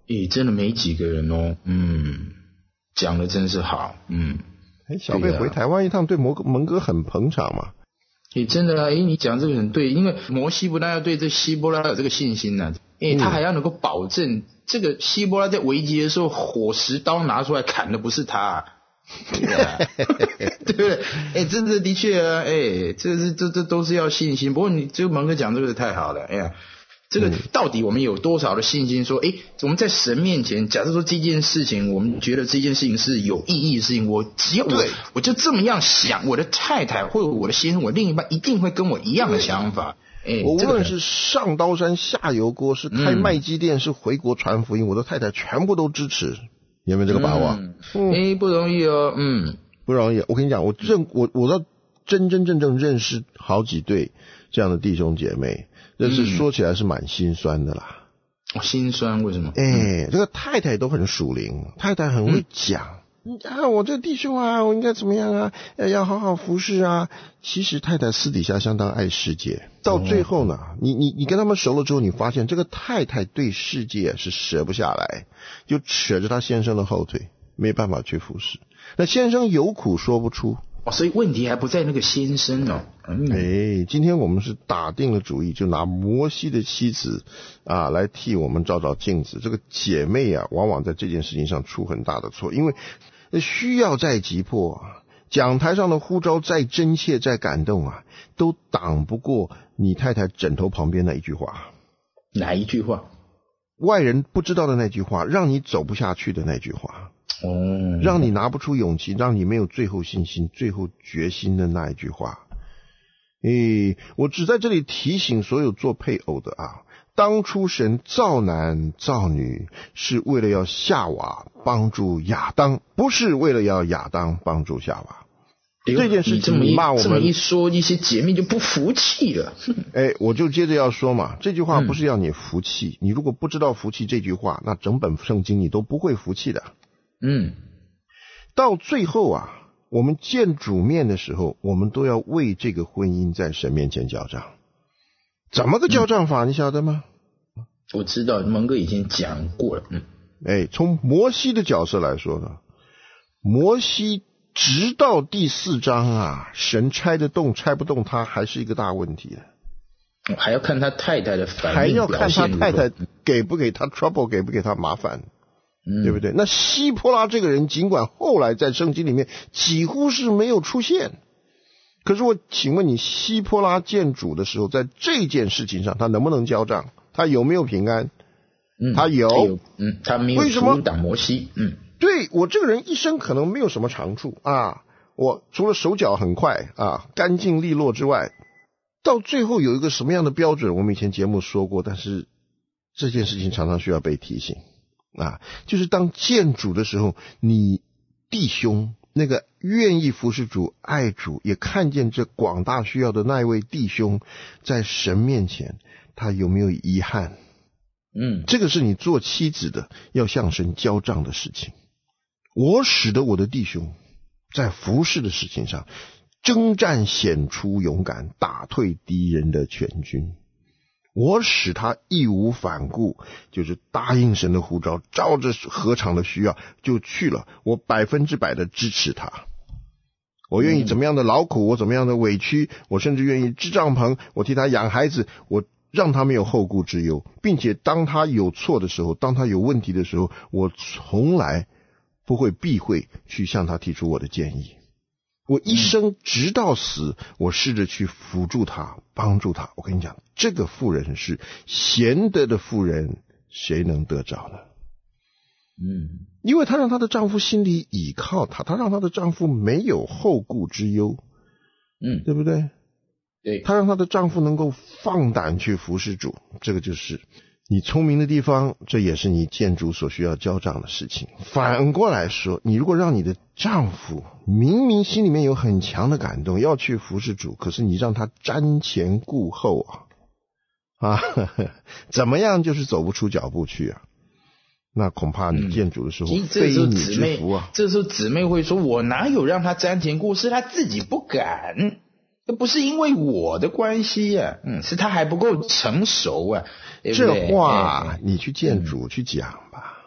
诶，真的没几个人哦。嗯，讲的真是好。嗯， 哎，小贝回台湾一趟，对蒙蒙哥很捧场嘛。 诶，真的啊，诶，你讲这个很对，因为摩西不但要对这希波拉有这个信心呢、啊，诶，他还要能够保证这个希波拉在危急的时候，火石刀拿出来砍的不是他、啊。对啊，对不对？哎，这这的确啊，哎，这是这这都是要信心。不过你这个蒙哥讲这个太好了，哎呀，这个到底我们有多少的信心？说，哎，我们在神面前，假设说这件事情，我们觉得这件事情是有意义的事情，我只要我我就这么样想，我的太太或者我的先生，我另一半一定会跟我一样的想法。哎， 我无论是上刀山下油锅，是开麦基店，是回国传福音，我的太太全部都支持。有没有这个把握？ 嗯，嗯诶，不容易哦，嗯， 不容易。我跟你讲，我认我我到真真正正认识好几对这样的弟兄姐妹，这是说起来是蛮心酸的啦。 哦，心酸为什么？ 哎，这个太太都很属灵，太太很会讲。嗯啊，我这个弟兄啊，我应该怎么样啊？要好好服侍啊。其实太太私底下相当爱世界，到最后呢，哦、你你你跟他们熟了之后，你发现这个太太对世界是舍不下来，就扯着他先生的后腿，没办法去服侍。那先生有苦说不出。 哦，所以问题还不在那个先生哦。嗯、 哎，今天我们是打定了主意，就拿摩西的妻子啊来替我们照照镜子。这个姐妹啊，往往在这件事情上出很大的错，因为需要再急迫，讲台上的呼召再真切再感动啊，都挡不过你太太枕头旁边那一句话。 哪一句话？ 外人不知道的那句话，让你走不下去的那句话。 哦， 让你拿不出勇气，让你没有最后信心、最后决心的那一句话。诶，我只在这里提醒所有做配偶的啊，当初神造男造女是为了要夏娃帮助亚当，不是为了要亚当帮助夏娃。这件事情你骂我们， 这么一说，一些姐妹就不服气了。 哎，我就接着要说嘛，这句话不是要你服气，嗯、你如果不知道服气这句话，那整本圣经你都不会服气的。 嗯， 到最后啊，我们见主面的时候，我们都要为这个婚姻在神面前交账。怎么个交账法？嗯、你晓得吗？ 我知道，蒙哥已经讲过了。嗯， 哎，从摩西的角色来说呢，摩西直到第四章啊，神拆得动拆不动他还是一个大问题的。 还要看他太太的反应， 还要看他太太给不给他 trouble， 给不给他麻烦。 嗯、 对不对？那希波拉这个人，尽管后来在圣经里面几乎是没有出现，可是我请问你，希波拉见主的时候，在这件事情上，他能不能交账？他有没有平安？ 嗯， 他有， 他有嗯，他没有阻挡摩西。嗯， 对，我这个人一生可能没有什么长处啊，我除了手脚很快啊，干净利落之外，到最后有一个什么样的标准？我们以前节目说过，但是这件事情常常需要被提醒。啊，就是当见主的时候，你弟兄那个愿意服侍主、爱主，也看见这广大需要的那一位弟兄，在神面前，他有没有遗憾？ 嗯， 这个是你做妻子的要向神交账的事情。我使得我的弟兄在服侍的事情上，征战显出勇敢，打退敌人的全军。我使他义无反顾，就是答应神的呼召，照着何场的需要就去了。我百分之百的支持他，我愿意怎么样的劳苦，我怎么样的委屈，我甚至愿意支帐篷，我替他养孩子，我让他没有后顾之忧，并且当他有错的时候，当他有问题的时候，我从来不会避讳去向他提出我的建议。我一生直到死，我试着去辅助他，帮助他。我跟你讲，这个妇人是贤德的妇人，谁能得着呢？ 嗯， 因为她让她的丈夫心里倚靠她，她让她的丈夫没有后顾之忧， 嗯， 对不对？ 对， 她让她的丈夫能够放胆去服侍主，这个就是你聪明的地方，这也是你见主所需要交账的事情。反过来说，你如果让你的丈夫明明心里面有很强的感动要去服侍主，可是你让他瞻前顾后啊，啊呵呵，怎么样就是走不出脚步去啊，那恐怕你见主的时候非你之福啊。 这时候姊妹会说，我哪有让他瞻前顾，是他自己不敢，这不是因为我的关系啊，嗯，是他还不够成熟啊。对不对？ 这话你去见主去讲吧。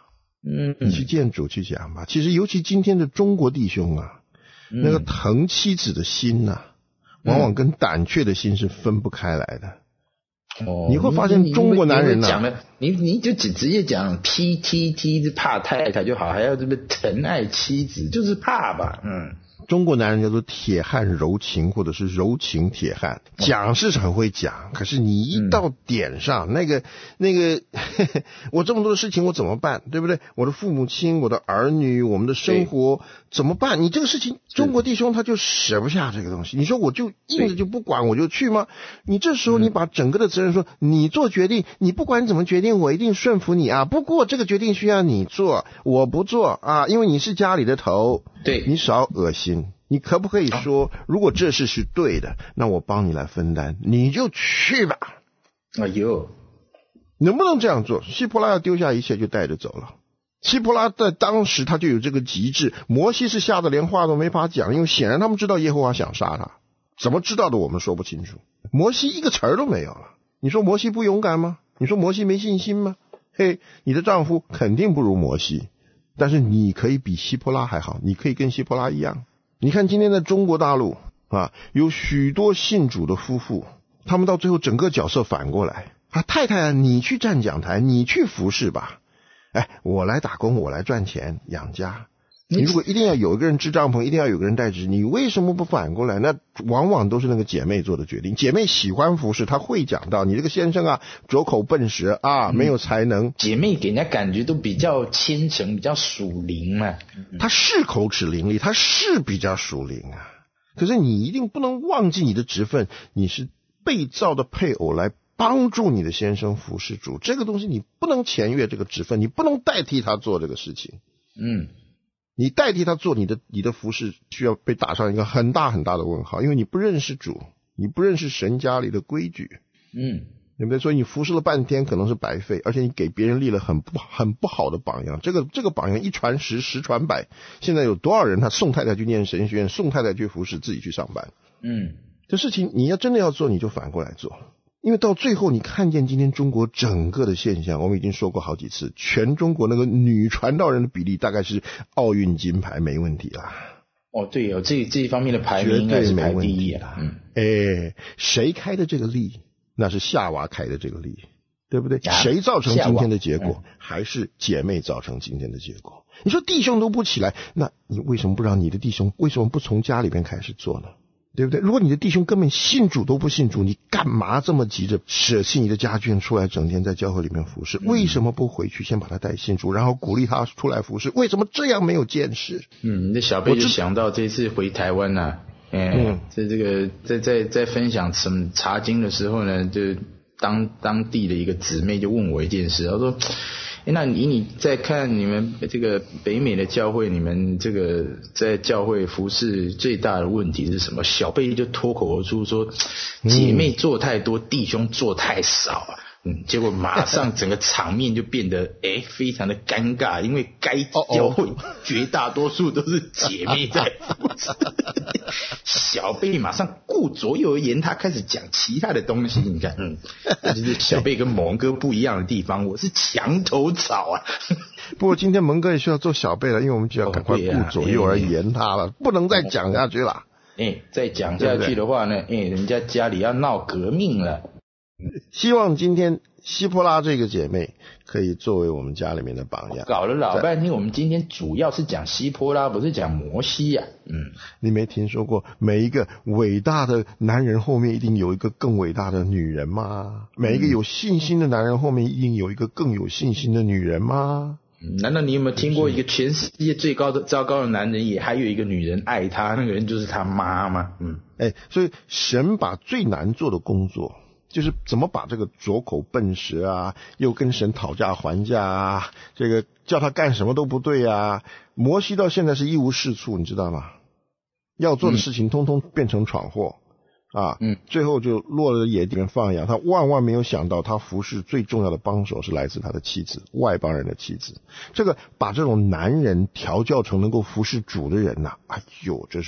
嗯， 你去见主去讲吧。其实尤其今天的中国弟兄啊，嗯、那个疼妻子的心呐、啊，往往跟胆怯的心是分不开来的。 哦， 你会发现中国男人呢、啊， 讲了，你你就直直接讲 P T T 是怕太太就好，还要这个疼爱妻子，就是怕吧，嗯。 中国男人叫做铁汉柔情，或者是柔情铁汉，讲是很会讲，可是你一到点上，嗯、那个那个呵呵，我这么多的事情我怎么办，对不对？我的父母亲，我的儿女，我们的生活怎么办？你这个事情，中国弟兄他就舍不下这个东西。你说我就硬着就不管，我就去吗？你这时候你把整个的责任说，你做决定，你不管怎么决定，我一定顺服你啊。不过这个决定需要你做，我不做啊，因为你是家里的头。 对， 你少恶心。你可不可以说，如果这事是对的，那我帮你来分担，你就去吧。 哎呦， 能不能这样做？希伯拉要丢下一切就带着走了。希伯拉在当时他就有这个极致，摩西是吓得连话都没法讲，因为显然他们知道耶和华想杀他，怎么知道的我们说不清楚。摩西一个词儿都没有了。你说摩西不勇敢吗？你说摩西没信心吗？嘿，你的丈夫肯定不如摩西，但是你可以比希伯拉还好，你可以跟希伯拉一样。你看今天在中国大陆啊，有许多信主的夫妇，他们到最后整个角色反过来啊，太太啊，你去站讲台，你去服侍吧，哎，我来打工，我来赚钱养家。你如果一定要有一个人支帐篷，一定要有个人带职，你为什么不反过来？那往往都是那个姐妹做的决定。姐妹喜欢服侍，她会讲到你这个先生啊，拙口笨舌啊，嗯、没有才能。 姐妹给人家感觉都比较虔诚，比较属灵嘛。 她是口齿伶俐，她是比较属灵啊。可是你一定不能忘记你的职分，你是被造的配偶来帮助你的先生服侍主，这个东西你不能僭越这个职分，你不能代替他做这个事情。 嗯。 你代替他做你的你的服事，需要被打上一个很大很大的问号，因为你不认识主，你不认识神家里的规矩， 嗯， 对不对？所以你服侍了半天可能是白费，而且你给别人立了很不很不好的榜样。这个这个榜样一传十，十传百，现在有多少人他送太太去念神学院，送太太去服侍，自己去上班？ 嗯， 这事情你要真的要做，你就反过来做。因为到最后你看见今天中国整个的现象，我们已经说过好几次，全中国那个女传道人的比例大概是奥运金牌没问题啦。 哦，对哦，这这一方面的排名应该是排第一啊。 嗯，哎，谁开的这个例？那是夏娃开的这个例，对不对？谁造成今天的结果？嗯、还是姐妹造成今天的结果？你说弟兄都不起来，那你为什么不让你的弟兄为什么不从家里边开始做呢？对不对？如果你的弟兄根本信主都不信主，你干嘛这么急着舍弃你的家眷出来整天在教会里面服侍？为什么不回去先把他带信主，然后鼓励他出来服侍？为什么这样没有见识？ 嗯，那小贝就想到这次回台湾啊，嗯，在这个在在在分享什么查经的时候呢，就当当地的一个姊妹就问我一件事，她说，哎，那你你在看你们这个北美的教会，你们这个在教会服侍最大的问题是什么？小贝就脱口而出说，姐妹做太多，弟兄做太少啊。嗯，结果马上整个场面就变得哎非常的尴尬，因为该教会绝大多数都是姐妹在服侍。小贝马上顾左右而言他，开始讲其他的东西。你看，嗯，这就是小贝跟蒙哥不一样的地方。我是墙头草啊。 不过今天蒙哥也需要做小贝了，因为我们就要赶快顾左右而言他了，不能再讲下去了。 哎，再讲下去的话呢，哎，人家家里要闹革命了。 希望今天希波拉这个姐妹可以作为我们家里面的榜样。 搞了老半天，我们今天主要是讲希波拉，不是讲摩西呀、啊。嗯， 你没听说过每一个伟大的男人后面一定有一个更伟大的女人吗？每一个有信心的男人后面一定有一个更有信心的女人吗？ 难道你有没有听过一个全世界最高的糟糕的男人也还有一个女人爱他，那个人就是他妈吗？嗯， 哎，所以神把最难做的工作，就是怎么把这个拙口笨舌啊，又跟神讨价还价啊，这个叫他干什么都不对啊。摩西到现在是一无是处，你知道吗？要做的事情通通变成闯祸、嗯、啊，嗯，最后就落了野地人放羊。他万万没有想到，他服侍最重要的帮手是来自他的妻子，外邦人的妻子。这个把这种男人调教成能够服侍主的人呐、啊，哎呦，这是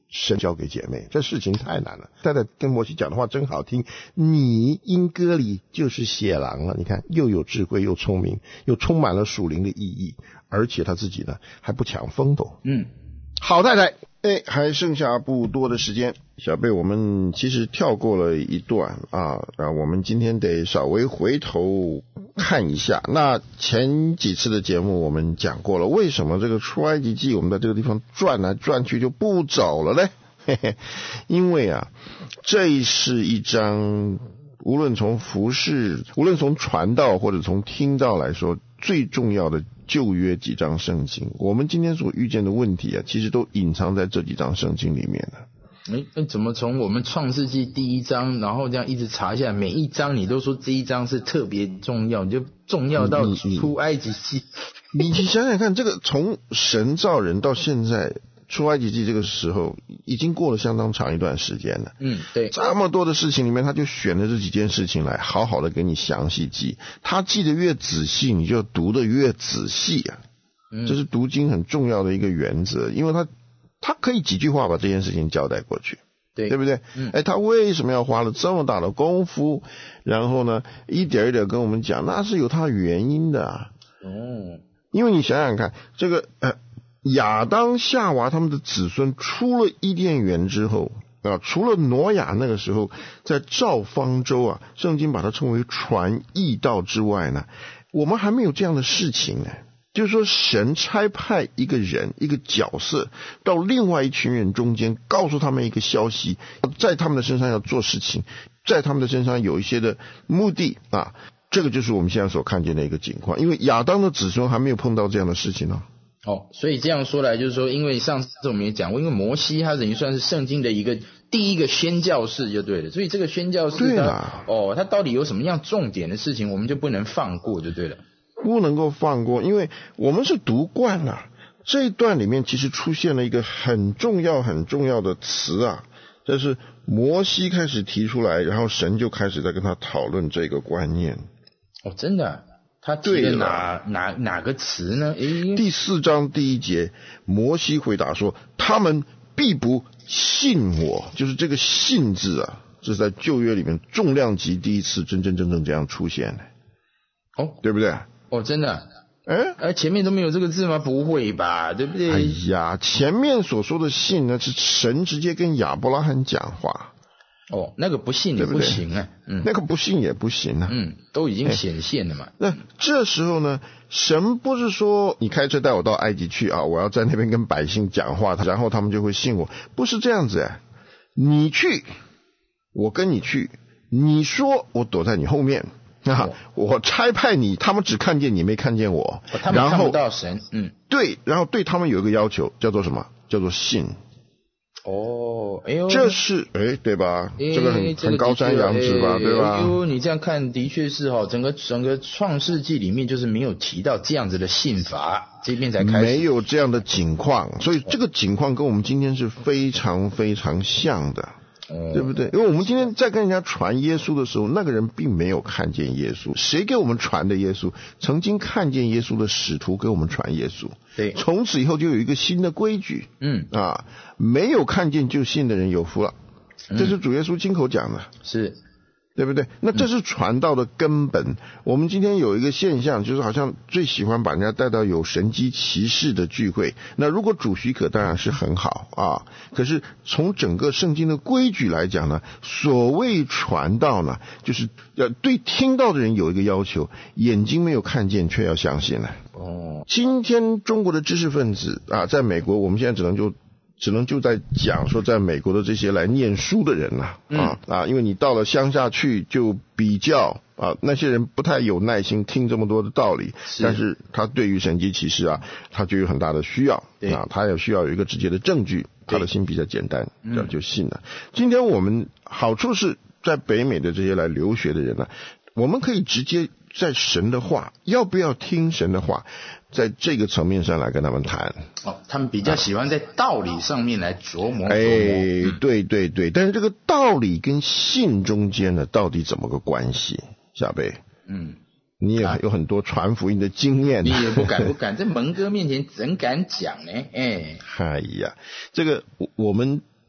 神交给姐妹，这事情太难了。太太跟摩西讲的话真好听，你因歌里就是血狼了。你看，又有智慧，又聪明，又充满了属灵的意义，而且他自己呢还不抢风头。 嗯， 好太太。哎，还剩下不多的时间，小贝，我们其实跳过了一段啊，啊，我们今天得稍微回头看一下。那前几次的节目我们讲过了，为什么这个出埃及记我们在这个地方转来转去就不走了呢？嘿嘿，因为啊，这是一章无论从服事，无论从传道或者从听道来说，最重要的旧约几章圣经，我们今天所遇见的问题啊，其实都隐藏在这几章圣经里面了。 哎，怎么从我们创世纪第一章，然后这样一直查下来，每一章你都说这一章是特别重要，你就重要到出埃及记。 你你想想看，这个从神造人到现在出埃及记这个时候，已经过了相当长一段时间了。 嗯，对。 这么多的事情里面，他就选了这几件事情来好好的给你详细记。他记得越仔细，你就读得越仔细啊。嗯，这是读经很重要的一个原则，因为他他可以几句话把这件事情交代过去。对，对不对？嗯，哎，他为什么要花了这么大的功夫？然后呢，一点一点跟我们讲，那是有他原因的啊。哦，因为你想想看，这个呃。亚当夏娃他们的子孙出了伊甸园之后啊，除了挪亚那个时候在造方舟啊，圣经把它称为传异道之外呢，我们还没有这样的事情呢。就是说神差派一个人一个角色到另外一群人中间，告诉他们一个消息，在他们的身上要做事情，在他们的身上有一些的目的啊，这个就是我们现在所看见的一个情况。因为亚当的子孙还没有碰到这样的事情呢。 哦，所以这样说来就是说，因为上次我们也讲过，因为摩西他等于算是圣经的一个第一个宣教士就对了，所以这个宣教士对了，哦，他到底有什么样重点的事情，我们就不能放过就对了， 不能够放过，因为我们是读惯了。这一段里面其实出现了一个很重要很重要的词啊，这是摩西开始提出来，然后神就开始在跟他讨论这个观念。 哦，真的啊？他提了哪哪哪个词呢？诶， 第四章第一节，摩西回答说：“他们必不信我。”就是这个“信”字啊，这是在旧约里面重量级第一次真真正正这样出现的。哦，对不对？ 哦，真的。 哎， 呃，前面都没有这个字吗？不会吧，对不对？ 哎呀，前面所说的“信”呢，是神直接跟亚伯拉罕讲话。 哦，那个不信也不行啊， 嗯，那个不信也不行啊， 嗯，都已经显现了嘛。 那这时候呢，神不是说你开车带我到埃及去啊，我要在那边跟百姓讲话，然后他们就会信我，不是这样子哎，你去，我跟你去，你说我躲在你后面啊，我差派你，他们只看见你没看见我， 哦，他们看不到神，嗯， 对，然后对他们有一个要求，叫做什么？叫做信。 哦，哎呦， 这是哎，对吧？这个很很高瞻仰止吧，对吧？ 哎呦，你这样看的确是哈，整个整个创世纪里面就是没有提到这样子的信法，这边才开始没有这样的景况，所以这个景况跟我们今天是非常非常像的。 哦， 对不对？因为我们今天在跟人家传耶稣的时候，那个人并没有看见耶稣，谁给我们传的耶稣？曾经看见耶稣的使徒给我们传耶稣。 对， 从此以后就有一个新的规矩。 嗯啊，没有看见就信的人有福了， 嗯， 这是主耶稣亲口讲的。 是。 对不对？那这是传道的根本。嗯，我们今天有一个现象，就是好像最喜欢把人家带到有神机骑士的聚会。那如果主许可，当然是很好啊。可是从整个圣经的规矩来讲呢，所谓传道呢，就是要对听到的人有一个要求：眼睛没有看见，却要相信了。 哦， 今天中国的知识分子啊，在美国，我们现在只能就。只能就在讲说，在美国的这些来念书的人啊， 嗯、 啊啊，因为你到了乡下去，就比较啊，那些人不太有耐心听这么多的道理， 是但是他对于神迹奇事啊，他就有很大的需要啊，他也需要有一个直接的证据，他的心比较简单，这样就信了。今天我们好处是在北美的这些来留学的人呢、啊，我们可以直接在神的话，要不要听神的话，在这个层面上来跟他们谈。 哦，他们比较喜欢在道理上面来琢磨琢磨。 哎，对对对，但是这个道理跟信中间呢，到底怎么个关系？小贝， 嗯， 你也有很多传福音的经验、 啊，你也不敢不敢在蒙哥面前怎敢讲呢？哎， 哎呀，这个我们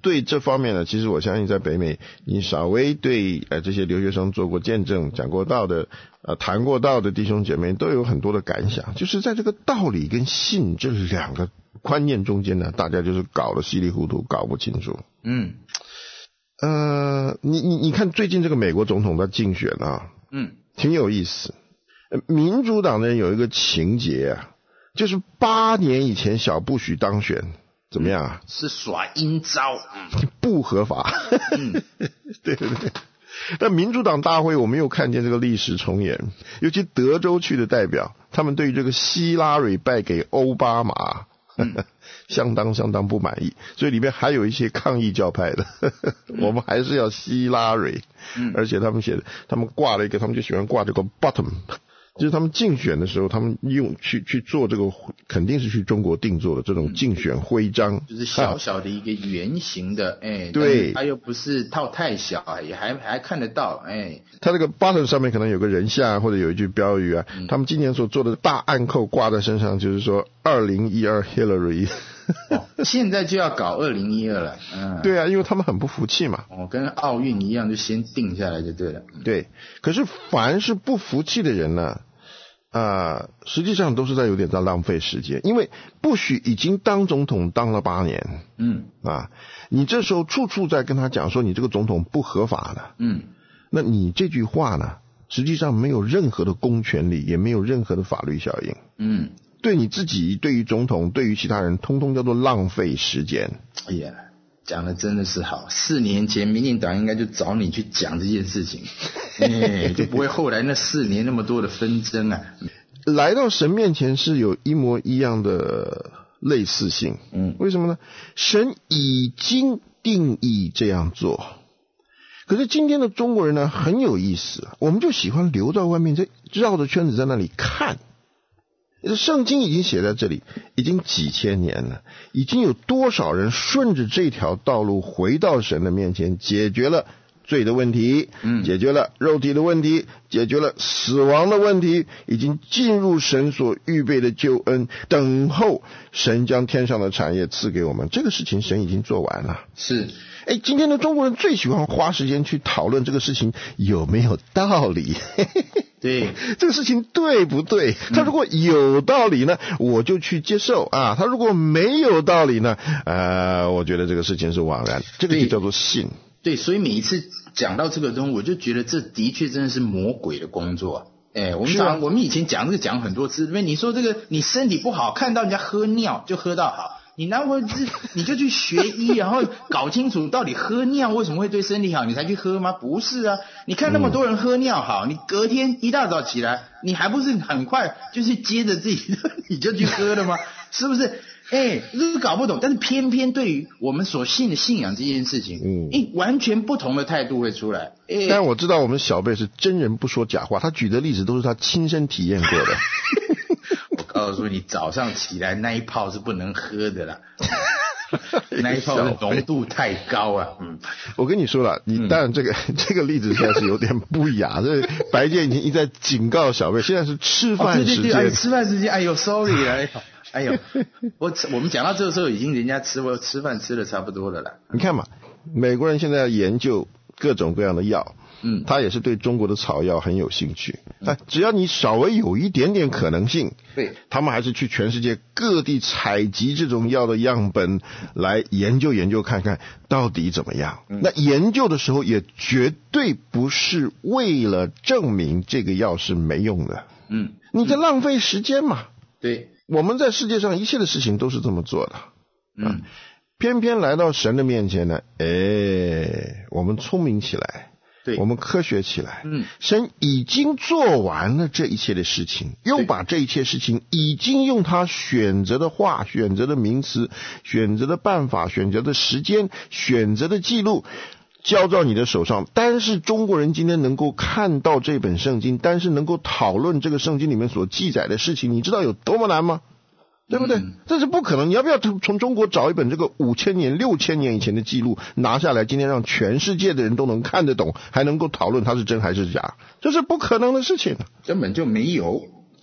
对这方面呢，其实我相信在北美，你稍微对呃这些留学生做过见证、讲过道的、呃谈过道的弟兄姐妹都有很多的感想，就是在这个道理跟信这两个观念中间呢，大家就是搞得稀里糊涂，搞不清楚。 嗯， 呃，你你你看最近这个美国总统的竞选啊， 嗯， 挺有意思。民主党的人有一个情节啊，就是八年以前小布许当选。怎么样啊？ 是耍阴招， 嗯、不合法。 嗯， 对对对。但民主党大会我们又看见这个历史重演，尤其德州区的代表，他们对于这个希拉蕊败给奥巴马，嗯、相当相当不满意，所以里面还有一些抗议教派的，我们还是要希拉蕊， 嗯、 而且他们写的，他们挂了一个，他们就喜欢挂这个 bottom。就是他们竞选的时候，他们用去去做这个，肯定是去中国定做的这种竞选徽章， 嗯、就是小小的一个圆形的，哎， 对， 它又不是套太小，也还还看得到，哎， 它这个 button 上面可能有个人像或者有一句标语啊，嗯、他们今年所做的大暗扣挂在身上，就是说二零一二 Hillary。 哦，现在就要搞二零一二了，嗯， 对啊，因为他们很不服气嘛。 哦，跟奥运一样，就先定下来就对了。 嗯、对，可是凡是不服气的人呢，啊、呃，实际上都是在有点在浪费时间，因为布许已经当总统当了八年， 嗯， 啊，你这时候处处在跟他讲说你这个总统不合法的， 嗯， 那你这句话呢，实际上没有任何的公权力，也没有任何的法律效应， 嗯。 对你自己，对于总统，对于其他人，通通叫做浪费时间。 哎呀，讲的真的是好。四年前，民进党应该就找你去讲这件事情，哎，就不会后来那四年那么多的纷争啊。 来到神面前是有一模一样的类似性， 嗯， 为什么呢？神已经定义这样做，可是今天的中国人呢，很有意思，我们就喜欢留在外面，在绕着圈子在那里看。圣经已经写在这里，已经几千年了，已经有多少人顺着这条道路回到神的面前，解决了罪的问题， 嗯， 解决了肉体的问题，解决了死亡的问题，已经进入神所预备的救恩，等候神将天上的产业赐给我们。这个事情神已经做完了。 是， 哎，今天的中国人最喜欢花时间去讨论这个事情有没有道理。 对， 这个事情对不对？他如果有道理呢，我就去接受啊；他如果没有道理呢，呃，我觉得这个事情是枉然。这个就叫做信。 对，所以每一次讲到这个东西，我就觉得这的确真的是魔鬼的工作。哎，我们常、啊、我们以前讲这个讲很多次，因为你说这个你身体不好，看到人家喝尿就喝到好。你拿回去你就去学医，然后搞清楚到底喝尿为什么会对身体好，你才去喝吗？不是啊，你看那么多人喝尿好，你隔天一大早起来，你还不是很快就是接着自己你就去喝了吗？是不是？哎，这是搞不懂，但是偏偏对于我们所信的信仰这件事情，嗯，哎，完全不同的态度会出来。哎， 但我知道我们小贝是真人不说假话，他举的例子都是他亲身体验过的。 告诉你，早上起来那一泡是不能喝的啦，那一泡的浓度太高啊。嗯， 我跟你说了，你当然这个、嗯、这个例子现在是有点不雅，这白健已经一再警告小贝，现在是吃饭时间，哦、 对对对，吃饭时间，哎呦 ，sorry 哎呦，哎呦，我我们讲到这个时候，已经人家吃我吃饭吃的差不多了啦。 你看嘛，美国人现在要研究各种各样的药。 嗯， 他也是对中国的草药很有兴趣。嗯、只要你稍微有一点点可能性， 对， 他们还是去全世界各地采集这种药的样本来研究研究看看到底怎么样。嗯、那研究的时候也绝对不是为了证明这个药是没用的。 嗯， 你在浪费时间嘛。 对， 我们在世界上一切的事情都是这么做的。 嗯， 啊、偏偏来到神的面前呢，哎，我们聪明起来。 对， 我们科学起来， 嗯， 神已经做完了这一切的事情，又把这一切事情已经用他选择的话、选择的名词、选择的办法、选择的时间、选择的记录交到你的手上。但是中国人今天能够看到这本圣经，但是能够讨论这个圣经里面所记载的事情，你知道有多么难吗？对不对？嗯、这是不可能。你要不要从中国找一本这个五千年、六千年以前的记录拿下来，今天让全世界的人都能看得懂，还能够讨论它是真还是假？这是不可能的事情， 根本就没有。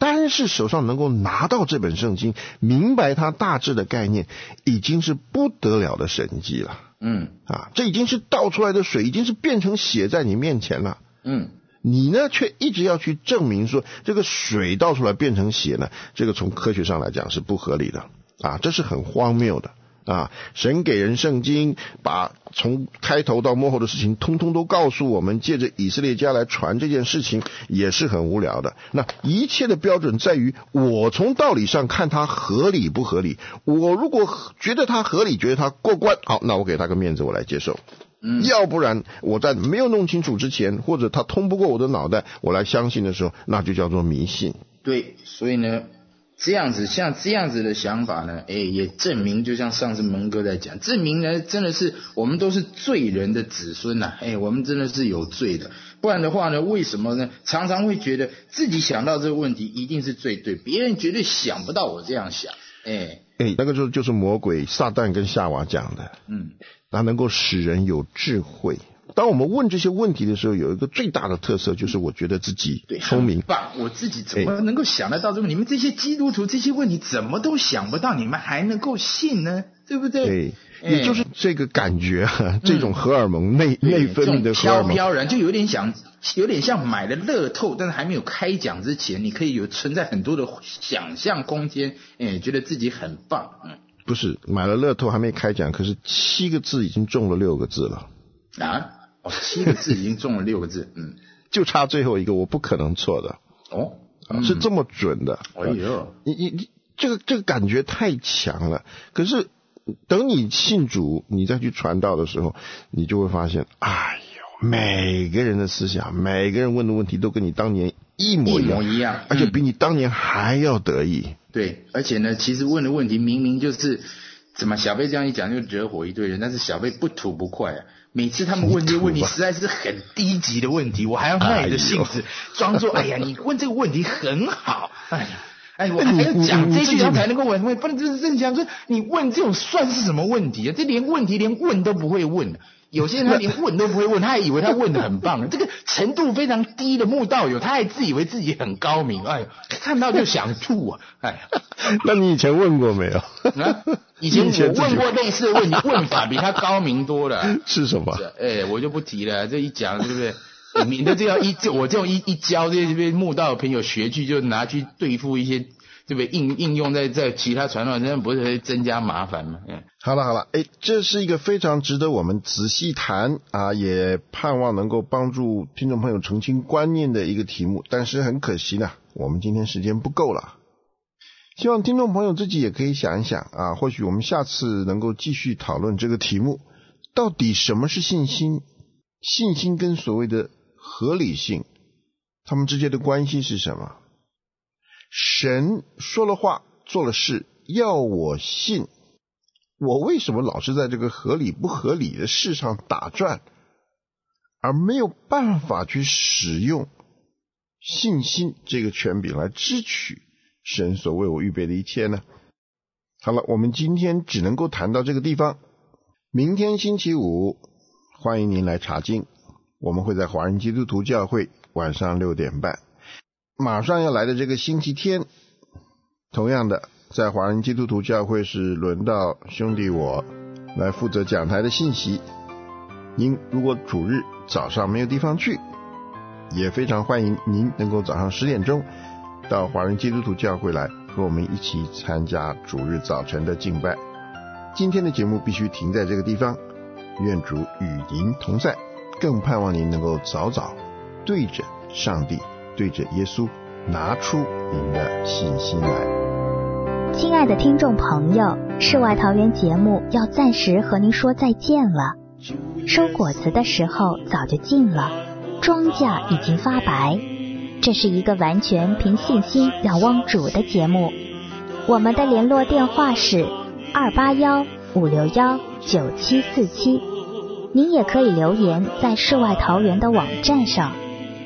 单是手上能够拿到这本圣经，明白它大致的概念，已经是不得了的神迹了。 嗯啊，这已经是倒出来的水，已经是变成血在你面前了。 嗯， 你呢却一直要去证明说这个水倒出来变成血呢，这个从科学上来讲是不合理的啊，这是很荒谬的。啊，神给人圣经，把从开头到末后的事情通通都告诉我们，借着以色列家来传这件事情也是很无聊的。那一切的标准在于我从道理上看它合理不合理，我如果觉得它合理，觉得它过关，好，那我给他个面子，我来接受。嗯，要不然我在没有弄清楚之前，或者他通不过我的脑袋，我来相信的时候，那就叫做迷信。 对，所以呢这样子，像这样子的想法呢，哎，也证明，就像上次蒙哥在讲，证明呢，真的是我们都是罪人的子孙呐、啊，哎，我们真的是有罪的。不然的话呢，为什么呢？常常会觉得自己想到这个问题一定是最对，别人绝对想不到我这样想，哎哎，那个就就是魔鬼撒旦跟夏娃讲的， 嗯， 它能够使人有智慧。当我们问这些问题的时候，有一个最大的特色就是我觉得自己聪明， 棒，我自己怎么能够想得到这个？你们这些基督徒这些问题怎么都想不到，你们还能够信呢？对不对？ 对，也就是这个感觉啊，这种荷尔蒙内内分泌的荷尔蒙， 飘飘然，就有点想，有点像买了乐透，但是还没有开奖之前，你可以有存在很多的想象空间，哎，觉得自己很棒。嗯， 不是买了乐透还没开奖，可是七个字已经中了六个字了啊。哦，七个字已经中了六个字，嗯， 就差最后一个，我不可能错的。 哦， 嗯、是这么准的。 哎呦， 你你你，这个这个感觉太强了。可是等你信主，你再去传道的时候，你就会发现，哎呦，每个人的思想，每个人问的问题都跟你当年一模一样， 一模一样， 而且比你当年还要得意。 嗯、对，而且呢，其实问的问题明明就是，怎么小贝这样一讲就惹火一堆人，但是小贝不吐不快啊。每次他们问这个问题实在是很低级的问题，我还要耐着性子装作哎呀你问这个问题很好，哎呀哎我还要讲这句他才能够问，不能就是正讲说你问这种算是什么问题啊？这连问题连问都不会问，有些人他连问都不会问，他还以为他问得很棒，这个程度非常低的慕道友，他还自以为自己很高明，哎呀看到就想吐啊，哎呀。 那你以前问过没有？ 啊，以前我问过类似的问题，问法比他高明多了。 是什么？ 哎，我就不提了，这一讲对不对？免得这样一我这种一一教这些慕道的朋友学去，就拿去对付一些对不对？应应用在在其他传道人，不是会增加麻烦吗？嗯， 好了好了，哎，这是一个非常值得我们仔细谈啊，也盼望能够帮助听众朋友澄清观念的一个题目。但是很可惜呢，我们今天时间不够了。希望听众朋友自己也可以想一想啊，或许我们下次能够继续讨论这个题目，到底什么是信心？信心跟所谓的合理性，他们之间的关系是什么？神说了话，做了事，要我信，我为什么老是在这个合理不合理的事上打转，而没有办法去使用信心这个权柄来支取神所为我预备的一切呢？好了，我们今天只能够谈到这个地方。明天星期五，欢迎您来查经，我们会在华人基督徒教会晚上六点半。马上要来的这个星期天，同样的，在华人基督徒教会是轮到兄弟我来负责讲台的信息。您如果主日早上没有地方去，也非常欢迎您能够早上十点钟到华人基督徒教会来和我们一起参加主日早晨的敬拜。今天的节目必须停在这个地方，愿主与您同在，更盼望您能够早早对着上帝，对着耶稣，拿出您的信心来。 亲爱的听众朋友，世外桃源节目要暂时和您说再见了。收果子的时候早就近了，庄稼已经发白。这是一个完全凭信心仰望主的节目。我们的联络电话是二八幺五六幺九七四七，您也可以留言在世外桃源的网站上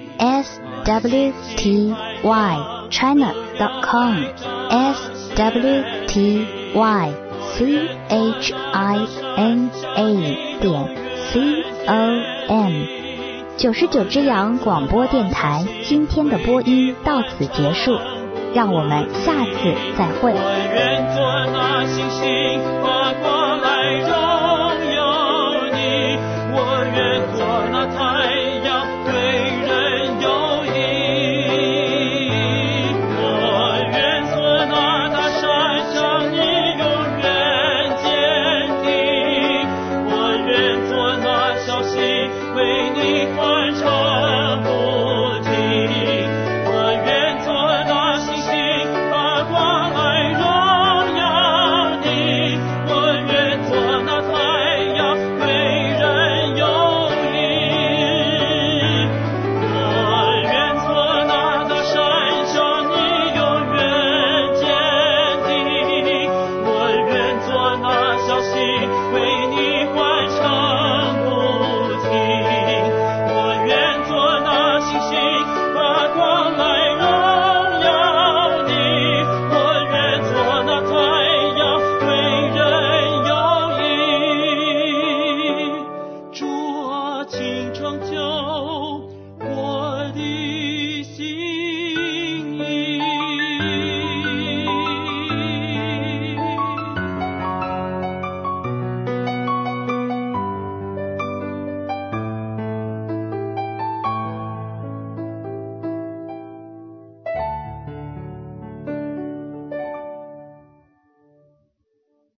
s w t y china dot com s w t y c h i n a 点 c o m。九十九只羊广播电台今天的播音到此结束， 让我们下次再会。 我愿做那星星发光